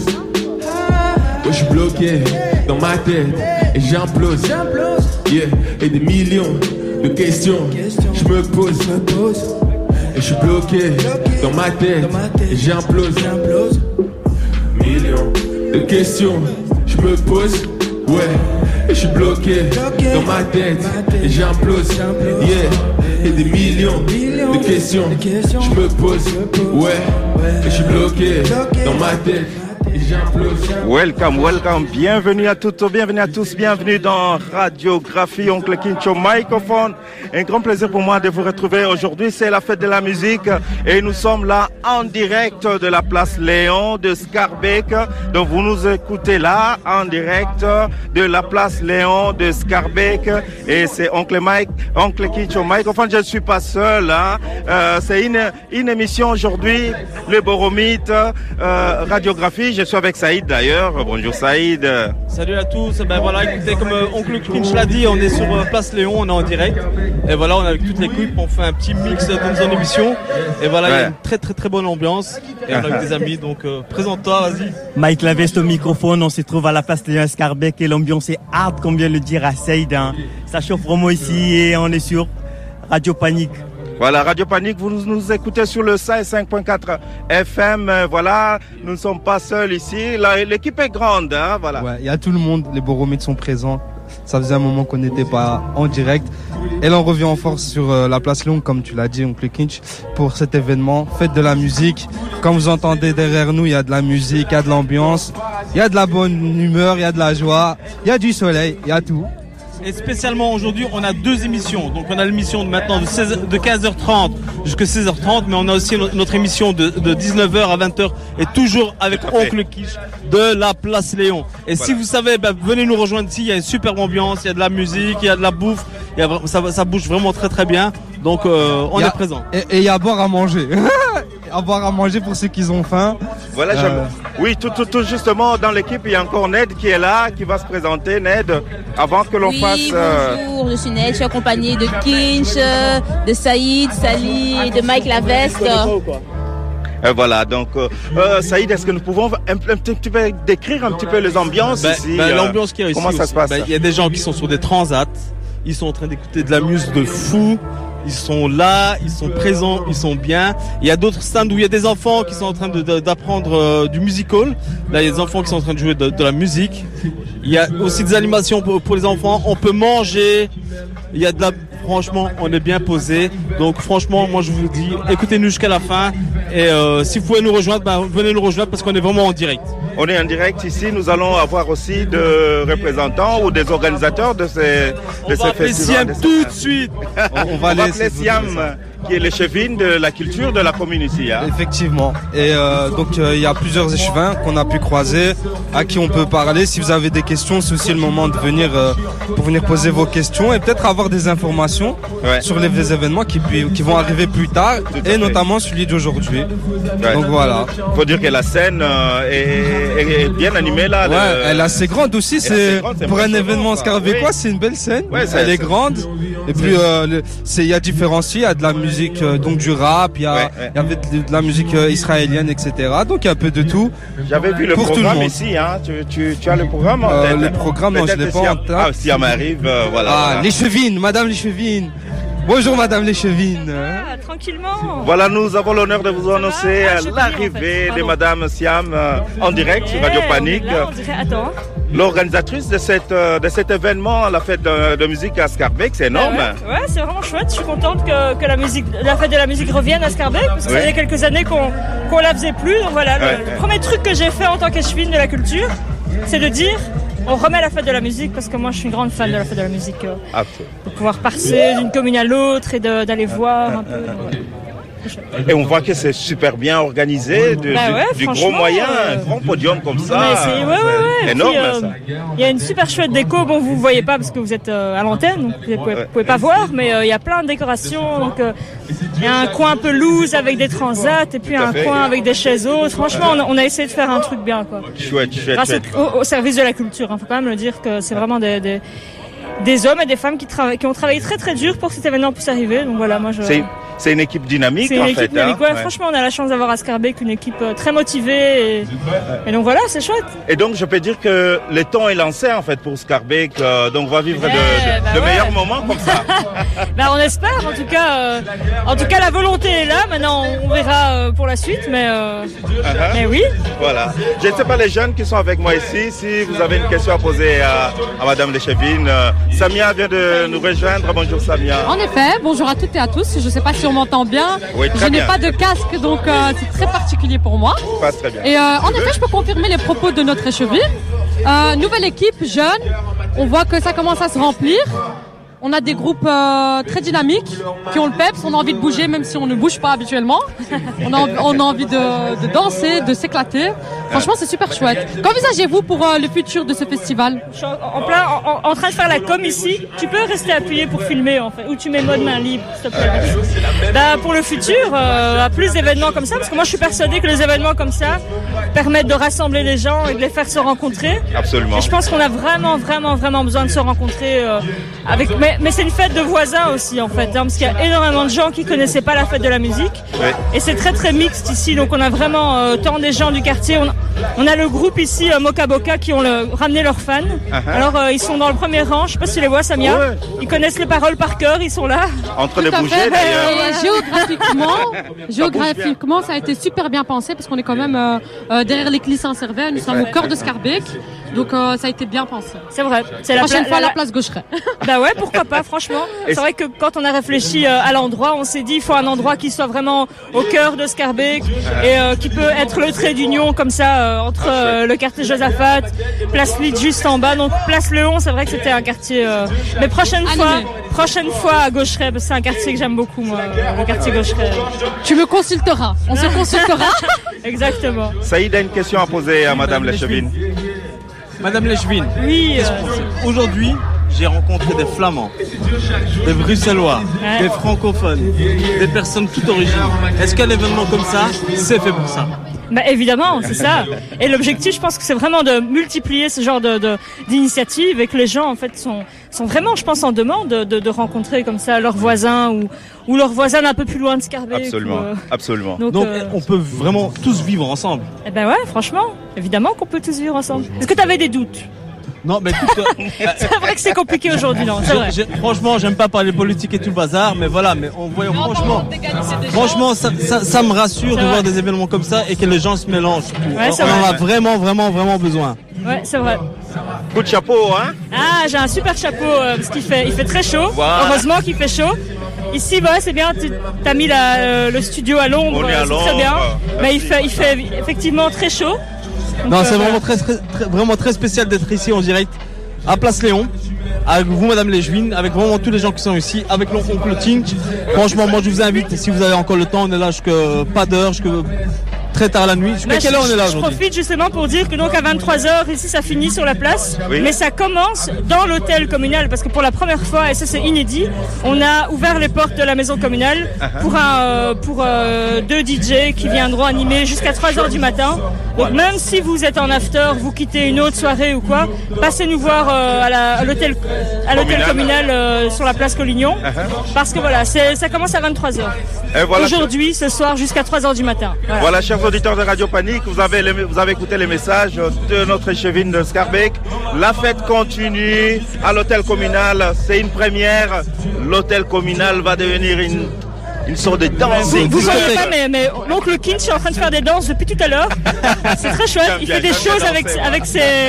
Je suis bloqué dans ma tête et j'implose. Yeah. Et des millions de questions je me pose. Et je suis bloqué dans ma tête et j'implose. Millions de questions je me pose. Ouais. Et je suis bloqué dans ma tête et j'implose. Yeah. Et des millions de questions je me pose. Ouais. Et je suis bloqué dans ma tête. Welcome, bienvenue à toutes, bienvenue à tous, bienvenue dans Radiographie, Oncle Kincho Microphone. Un grand plaisir pour moi de vous retrouver aujourd'hui, c'est la fête de la musique et nous sommes là en direct de la place Léon de Schaerbeek. Donc vous nous écoutez là en direct de la place Léon de Schaerbeek et c'est Oncle Kincho Microphone. Je ne suis pas seul, hein. C'est une émission aujourd'hui, le Boromite, Radiographie. Je suis avec Saïd d'ailleurs. Bonjour Saïd. Salut à tous. Ben voilà, écoutez, comme Oncle Kinch l'a dit, on est sur Place Léon, on est en direct. Et voilà, on est avec toute l'équipe, on fait un petit mix de nos émissions. Et voilà, il y a une très très très bonne ambiance. Et on est avec des amis, donc présente-toi, vas-y. Mike Laveste au microphone, on se trouve à la Place Léon Schaerbeek et l'ambiance est hard, comme vient le dire à Saïd. Hein. Ça chauffe vraiment ici et on est sur Radio Panique. Voilà, Radio Panique, vous nous écoutez sur le 5.4 FM. Voilà, nous ne sommes pas seuls ici. L'équipe est grande, hein, voilà. Ouais, il y a tout le monde, les Boromites sont présents. Ça faisait un moment qu'on n'était pas en direct. Et là, on revient en force sur la place Léon, comme tu l'as dit, Oncle Kinch, pour cet événement, fête de la musique. Comme vous entendez derrière nous, il y a de la musique, il y a de l'ambiance, il y a de la bonne humeur, il y a de la joie, il y a du soleil, il y a tout. Et spécialement aujourd'hui, on a deux émissions. Donc on a l'émission de maintenant de 15h30 jusqu'à 16h30, mais on a aussi notre émission de 19h à 20h et toujours avec Oncle Kinch de la Place Léon. Et voilà. Si vous savez, venez nous rejoindre ici, il y a une superbe ambiance, il y a de la musique, il y a de la bouffe, ça bouge vraiment très très bien. Donc on est présent. Et il y a à boire à manger. À boire à manger pour ceux qui ont faim. Voilà, oui, tout justement dans l'équipe, il y a encore Ned qui est là, qui va se présenter. Ned, avant que l'on fasse... Bonjour, je suis Ned, je suis accompagnée de Kinch, de Saïd, Sally et de Mike Laveste. Voilà, donc Saïd, est-ce que nous pouvons un petit peu décrire un petit peu les ambiances ici l'ambiance qu'il y a ici, comment ça se passe? Il y a des gens qui sont sur des transats, ils sont en train d'écouter de la musique de fou. Ils sont là, ils sont présents, ils sont bien. Il y a d'autres stands où il y a des enfants qui sont en train d'apprendre du musical. Là, il y a des enfants qui sont en train de jouer de la musique. Il y a aussi des animations pour les enfants. On peut manger. Il y a franchement, on est bien posé. Donc franchement, moi je vous dis, écoutez-nous jusqu'à la fin. Et si vous pouvez nous rejoindre, venez nous rejoindre parce qu'on est vraiment en direct. On est en direct ici. Nous allons avoir aussi de représentants ou des organisateurs de ces festivals. Siam tout de suite. On va appeler Siam, qui est l'échevine de la culture de la commune ici. Hein. Effectivement. Et donc il y a plusieurs échevins qu'on a pu croiser, à qui on peut parler. Si vous avez des questions, c'est aussi le moment de venir pour venir poser vos questions et peut-être avoir des informations sur les événements qui vont arriver plus tard et notamment celui d'aujourd'hui. Ouais. Donc voilà. Faut dire que la scène est bien animée là. Elle est assez grande aussi. Pour un événement schaerbeekois, c'est une belle scène. Elle est grande. Et puis il y a différents styles. Il y a de la musique, donc du rap. Il y avait de la musique israélienne, etc. Donc il y a un peu de tout. J'avais vu le programme ici. Hein. Tu as le programme en tête? Le programme, non, je l'ai pas en tête. Ah, si elle m'arrive, voilà. Ah, l'échevine, Madame l'échevine. Bonjour Madame l'échevine. Ah, tranquillement. Voilà, nous avons l'honneur de vous annoncer l'arrivée de Madame Siam en direct sur Radio Panique. Attends. L'organisatrice de cet événement, la fête de musique à Schaerbeek, c'est énorme. Ouais, c'est vraiment chouette. Je suis contente que la fête de la musique revienne à Schaerbeek parce que ça fait quelques années qu'on la faisait plus. Donc voilà, le premier truc que j'ai fait en tant qu'échevine de la culture, c'est de dire on remet la fête de la musique parce que moi je suis une grande fan de la fête de la musique. De pouvoir passer d'une commune à l'autre et d'aller voir un peu. Et on voit que c'est super bien organisé, du gros moyen, un grand podium comme ça. C'est énorme. Puis, il y a une super chouette déco. Bon, vous ne voyez pas parce que vous êtes à l'antenne, donc vous ne pouvez pas voir, mais il y a plein de décorations. Donc, il y a un coin un peu loose avec des transats et puis un coin avec des chaises hautes. Franchement, on a essayé de faire un truc bien, quoi. Chouette. Grâce au service de la culture. Faut quand même le dire que c'est vraiment des hommes et des femmes qui ont travaillé très très dur pour que cet événement puisse arriver. Donc voilà, moi c'est une équipe dynamique. C'est une équipe dynamique. Ouais, franchement, on a la chance d'avoir à Scarbeck une équipe très motivée et donc voilà, c'est chouette. Et donc je peux dire que le temps est lancé en fait pour Scarbeck. Donc on va vivre de meilleurs moments comme ça. On espère. En tout cas, la volonté est là. Maintenant, on verra pour la suite, mais oui. Voilà. Je ne sais pas les jeunes qui sont avec moi ici. Si vous avez une question à poser à Madame Leschevin, Samia vient de nous rejoindre. Bonjour Samia. En effet, bonjour à toutes et à tous. Je ne sais pas si on m'entend bien. Oui, je n'ai pas de casque, donc c'est très particulier pour moi. Passe très bien. Et en effet, je peux confirmer les propos de notre échevine. Nouvelle équipe, jeune. On voit que ça commence à se remplir. On a des groupes très dynamiques qui ont le peps, on a envie de bouger même si on ne bouge pas habituellement. On a envie de danser, de s'éclater. Franchement, c'est super chouette. Qu'envisagez-vous pour le futur de ce festival? Je suis en train de faire la com ici. Tu peux rester appuyé pour filmer en fait, ou tu mets mode main libre, s'il te plaît. Pour le futur, à plus d'événements comme ça, parce que moi je suis persuadée que les événements comme ça permettent de rassembler les gens et de les faire se rencontrer. Absolument. Et je pense qu'on a vraiment besoin de se rencontrer mais c'est une fête de voisins aussi en fait, parce qu'il y a énormément de gens qui connaissaient pas la fête de la musique. Ouais. Et c'est très très mixte ici, donc on a vraiment tant des gens du quartier. On a le groupe ici Moka Boka qui ont ramené leurs fans. Alors ils sont dans le premier rang, je sais pas si tu les vois Samia. Ouais. Ils connaissent les paroles par cœur, ils sont là. En train de bouger d'ailleurs. Et géographiquement, ça a été super bien pensé parce qu'on est quand même derrière l'église Saint-Servais, nous sommes au cœur de Scarbeck. Donc ça a été bien pensé. C'est vrai. C'est la prochaine fois la place Gaucheret. Bah ouais, pourquoi pas, franchement. C'est vrai que quand on a réfléchi à l'endroit, on s'est dit il faut un endroit qui soit vraiment au cœur de Scarbeck et qui peut être le trait d'union comme ça entre le quartier Josaphat, place Lille juste en bas, donc place Léon. C'est vrai que c'était un quartier. Mais prochaine fois à Gaucheret, parce que c'est un quartier que j'aime beaucoup moi, le quartier Gaucheret. Tu me consulteras. On se consultera. Exactement. Saïd a une question à poser à Madame Leschevin. Madame Leschevin, oui. Aujourd'hui, j'ai rencontré des Flamands, des Bruxellois, des francophones, des personnes toutes origines. Est-ce qu'un événement comme ça, c'est fait pour ça? Bah évidemment, c'est ça. Et l'objectif, je pense que c'est vraiment de multiplier ce genre d'initiatives et que les gens en fait sont vraiment, je pense, en demande de rencontrer comme ça leurs voisins ou leurs voisins un peu plus loin de Scarbeck. Absolument, absolument. Donc on peut vraiment tous vivre ensemble. Eh ben ouais, franchement, évidemment qu'on peut tous vivre ensemble. Est-ce que tu avais des doutes? Non, mais écoute, c'est vrai que c'est compliqué aujourd'hui, non, c'est vrai. Franchement, j'aime pas parler politique et tout le bazar, mais voilà, mais on voit franchement, ça me rassure de voir des événements comme ça et que les gens se mélangent. Ouais, on en a vraiment besoin. Ouais, c'est vrai. Coup de chapeau, hein? Ah, j'ai un super chapeau parce qu'il fait très chaud. Voilà. Heureusement qu'il fait chaud. Ici, c'est bien, t'as mis le studio à l'ombre, c'est très bien. Mais il fait effectivement très chaud. Donc, non, c'est vraiment très spécial d'être ici en direct à Place Léon, avec vous, Madame Leschevin, avec vraiment tous les gens qui sont ici, avec l'oncle Tinch. Franchement, moi je vous invite, si vous avez encore le temps, on est là jusqu'à pas d'heure, jusqu'à très tard la nuit. Jusqu'à quelle heure on est là aujourd'hui? Je profite justement pour dire que donc à 23h, ici ça finit sur la place, mais ça commence dans l'hôtel communal parce que pour la première fois, et ça c'est inédit, on a ouvert les portes de la maison communale pour deux DJ qui viendront animer jusqu'à 3h du matin. Donc même si vous êtes en after, vous quittez une autre soirée ou quoi, passez nous voir à l'hôtel communal sur la place Collignon parce que voilà, ça commence à 23h. Aujourd'hui, ce soir jusqu'à 3h du matin. Voilà, chers auditeurs de Radio Panique, vous avez écouté les messages de notre échevine de Scarbeck. La fête continue à l'hôtel communal, c'est une première. L'hôtel communal va devenir une sorte de danse. Vous voyez pas, mais l'oncle Kinch est en train de faire des danses depuis tout à l'heure. C'est très chouette. Il fait des choses avec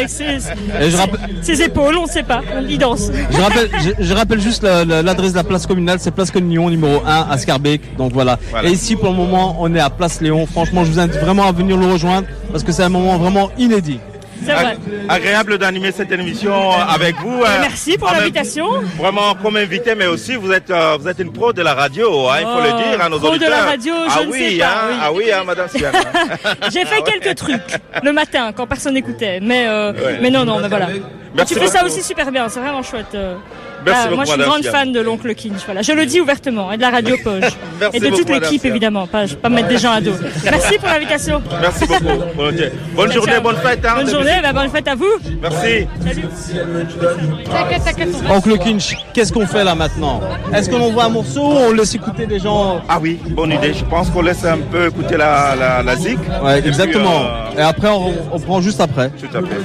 ses épaules, on ne sait pas. Il danse. Je rappelle juste l'adresse de la place communale, c'est place Collignon numéro 1 à Scarbeck. Donc voilà. Et ici pour le moment, on est à place Léon. Franchement, je vous invite vraiment à venir le rejoindre parce que c'est un moment vraiment inédit. C'est vrai. Agréable d'animer cette émission avec vous. Merci pour l'invitation. Vraiment comme invité, mais aussi vous êtes une pro de la radio, il faut le dire à nos auditeurs. Pro de la radio, je ne sais pas. Oui, madame Siane. J'ai fait quelques trucs le matin quand personne n'écoutait, mais non, mais voilà. Merci tu fais ça beaucoup. aussi super bien, c'est vraiment chouette. Merci moi, je suis une grande fan de l'oncle Kinch. Voilà, je le dis ouvertement, et de la radio Poge, et de toute l'équipe évidemment. Pas mettre des gens à dos. Merci pour l'invitation. Merci beaucoup. Bonne journée, bonne fête. Bonne journée, bonne fête à vous. Merci. Salut. Oncle Kinch, qu'est-ce qu'on fait là maintenant? Est-ce qu'on envoie un morceau ou on laisse écouter des gens? Ah oui, bonne idée. Je pense qu'on laisse un peu écouter la zik. Ouais, exactement. Et après, on prend juste après. Tout à fait.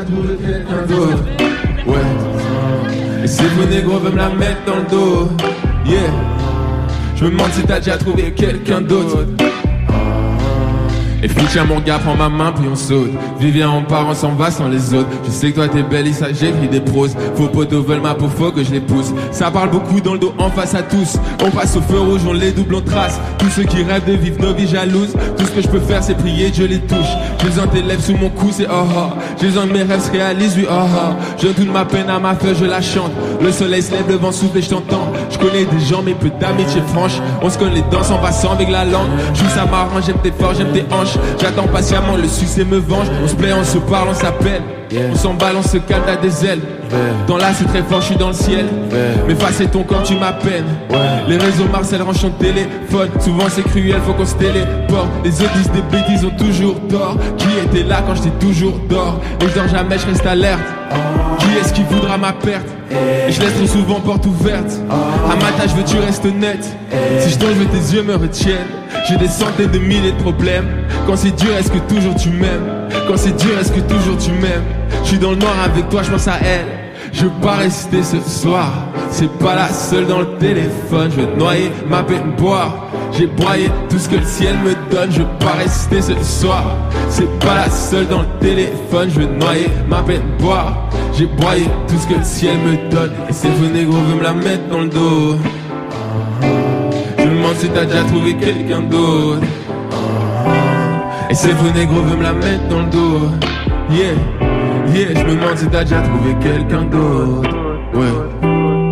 Ouais. Et ces vos négros veulent me la mettre dans le dos. Yeah. Je me demande si t'as déjà trouvé quelqu'un d'autre. Et tiens mon gars, prends ma main puis on saute. Viens on part, on s'en va sans les autres. Je sais que toi t'es belle et ça j'écris des proses. Vos potos veulent ma peau, faut que je les pousse. Ça parle beaucoup dans le dos en face à tous. On passe au feu rouge, on les double, on trace. Tous ceux qui rêvent de vivre nos vies jalouses. Tout ce que je peux faire c'est prier, Dieu les touche. J'ai besoin de tes lèvres sous mon cou, c'est oh oh. J'ai besoin que mes rêves se réalisent, oui oh oh. Je donne toute ma peine à ma feuille, je la chante. Le soleil se lève, le vent souffle et je t'entends. Je connais des gens mais peu d'amitié franche. On se connaît les danses en passant avec la langue. Je ça m'arrange, j'aime tes forces, j'aime tes hanches. J'attends patiemment, le succès me venge. On se plaît, on se parle, on s'appelle. On s'emballe, on se calme, t'as des ailes. Dans là c'est très fort, je suis dans le ciel. Mais face ton corps, tu m'appelles. Les réseaux Marcel range ton téléphone. Souvent c'est cruel, faut qu'on se téléporte. Les autres disent des bêtises, ont toujours tort. Qui était là quand j'étais toujours dehors? Et je dors jamais, je reste alerte. Qui est-ce qui voudra ma perte? Et je laisse trop souvent porte ouverte. À ma tâche, je veux que tu restes honnête. Si je tombe, je veux que tes yeux me retiennent. J'ai des centaines de milliers de problèmes. Quand c'est dur, est-ce que toujours tu m'aimes? Quand c'est dur, est-ce que toujours tu m'aimes? Je suis dans le noir avec toi, je pense à elle. Je veux pas rester ce soir. C'est pas la seule dans le téléphone. Je veux noyer ma peine, boire. J'ai broyé tout ce que le ciel me donne. Je veux pas rester ce soir. C'est pas la seule dans le téléphone. Je veux noyer ma peine, boire. J'ai broyé tout ce que le ciel me donne. Et ces faux négros veulent me la mettre dans le dos. Je me demande si t'as déjà trouvé quelqu'un d'autre. Et ces faux négros veulent me la mettre dans le dos. Yeah, yeah, je me demande si t'as déjà trouvé quelqu'un d'autre. Ouais.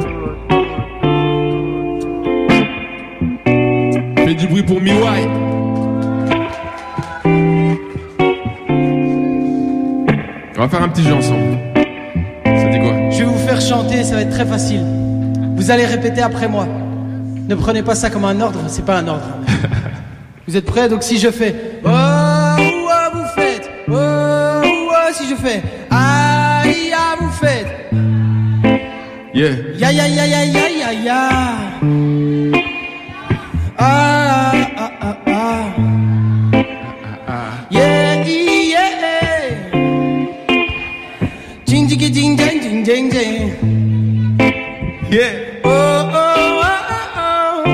Fais du bruit pour Miwai. On va faire un petit jeu ensemble. Ça dit quoi? Je vais vous faire chanter, ça va être très facile. Vous allez répéter après moi. Ne prenez pas ça comme un ordre, c'est pas un ordre. Vous êtes prêts? Donc si je fais oh, oh, vous faites oh, oh, si je fais aïe, ah, vous faites yeah. Ya ya ya ya ya ya ya ah ah ah ah yeah yeah jing jing jing jing jing jing yeah oh oh oh oh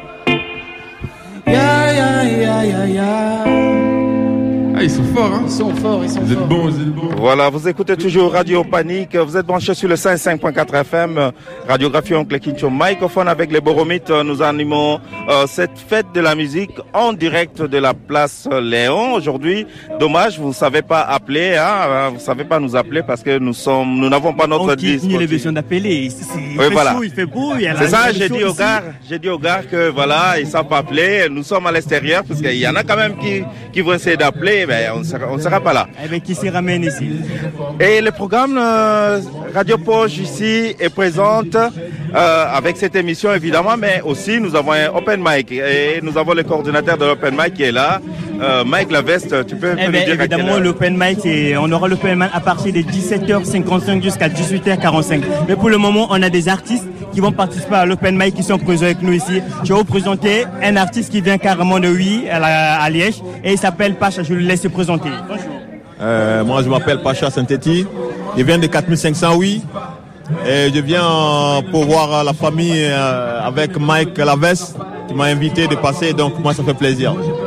ya ya ya ya ya. Ah, ils sont forts, hein? Ils sont forts. Vous êtes bons, vous êtes bons. Voilà, vous écoutez toujours Radio Panique. Vous êtes branchés sur le 105.4 FM. Radiographie Oncle Kinch au microphone avec les Boromites. Nous animons cette fête de la musique en direct de la place Léon. Aujourd'hui, dommage, vous ne savez pas appeler, hein? Vous ne savez pas nous appeler parce que nous n'avons pas notre disque. Ni les besoins d'appeler. Oui, voilà. Il fait beau. C'est ça, j'ai dit aux gars que voilà, ils savent pas appeler. Nous sommes à l'extérieur parce qu'il y en a quand même qui vont essayer d'appeler. Ben, on ne sera pas là. Eh bien, qui s'y ramène ici? Et le programme Radio Poge ici est présente avec cette émission évidemment, mais aussi nous avons un open mic et nous avons le coordinateur de l'open mic qui est là. Mike Laveste, tu peux nous dire évidemment, l'open mic, on aura l'open mic à partir de 17h55 jusqu'à 18h45. Mais pour le moment, on a des artistes qui vont participer à l'open mic qui sont présents avec nous ici. Je vais vous présenter un artiste qui vient carrément de Huy à Liège et il s'appelle Pacha. Je lui laisse se présenter. Bonjour. Moi, je m'appelle Pacha Saint-Éti. Je viens de 4500 Huy. Et je viens pour voir la famille avec Mike Laveste qui m'a invité de passer. Donc, moi, ça fait plaisir.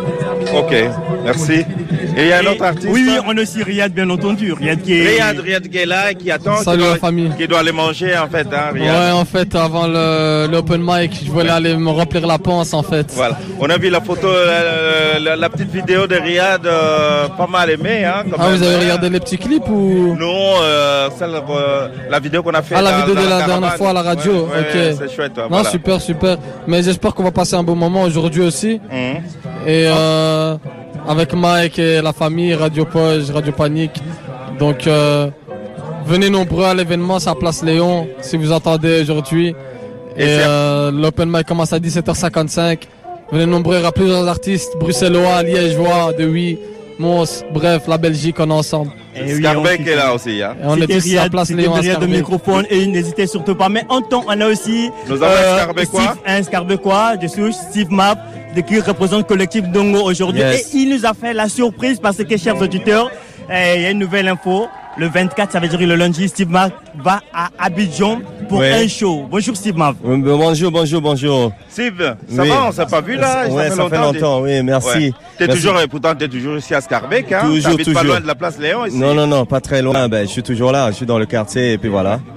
Ok, merci. Et il y a un autre artiste? Oui, on a aussi Riyad, bien entendu. Riyad qui est là, qui attend, Salut la famille. Qui doit aller manger en fait. Hein, Riyad. Ouais, en fait, avant l'open mic, je voulais aller me remplir la panse en fait. Voilà. On a vu la photo, la petite vidéo de Riyad, pas mal aimée. Hein, vous avez regardé les petits clips ou? Non, la vidéo qu'on a fait. La vidéo de la dernière fois à la radio. Ouais, ok. C'est chouette. Non, voilà. super. Mais j'espère qu'on va passer un bon moment aujourd'hui aussi. Et avec Mike et la famille, Radio Poche, Radio Panique. Donc venez nombreux à l'événement, c'est à Place Léon, si vous entendez aujourd'hui. Et l'open mic commence à 17h55. Venez nombreux, il y aura plusieurs artistes, bruxellois, liégeois, de Huy, Mons, bref, la Belgique, on est ensemble. Scarbeck est là aussi. Hein. Et on est tous à Place Léon à derrière le microphone et n'hésitez surtout pas. Mais en temps, on a aussi un Scarbecquois de souche, Steve Map, qui représente le collectif Ndongo aujourd'hui. Yes. Et il nous a fait la surprise parce que, chers auditeurs, il y a une nouvelle info. Le 24, ça veut dire le lundi, Steve Map va à Abidjan pour un show. Bonjour Steve Map. Bonjour. Steve, ça va, on s'est pas vu là? Ça fait longtemps, oui, merci. Ouais. Pourtant, t'es toujours ici à Scarbeck, hein? Toujours. Pas loin de la place Léon ici. Non, pas très loin. Je suis toujours là, je suis dans le quartier et puis voilà.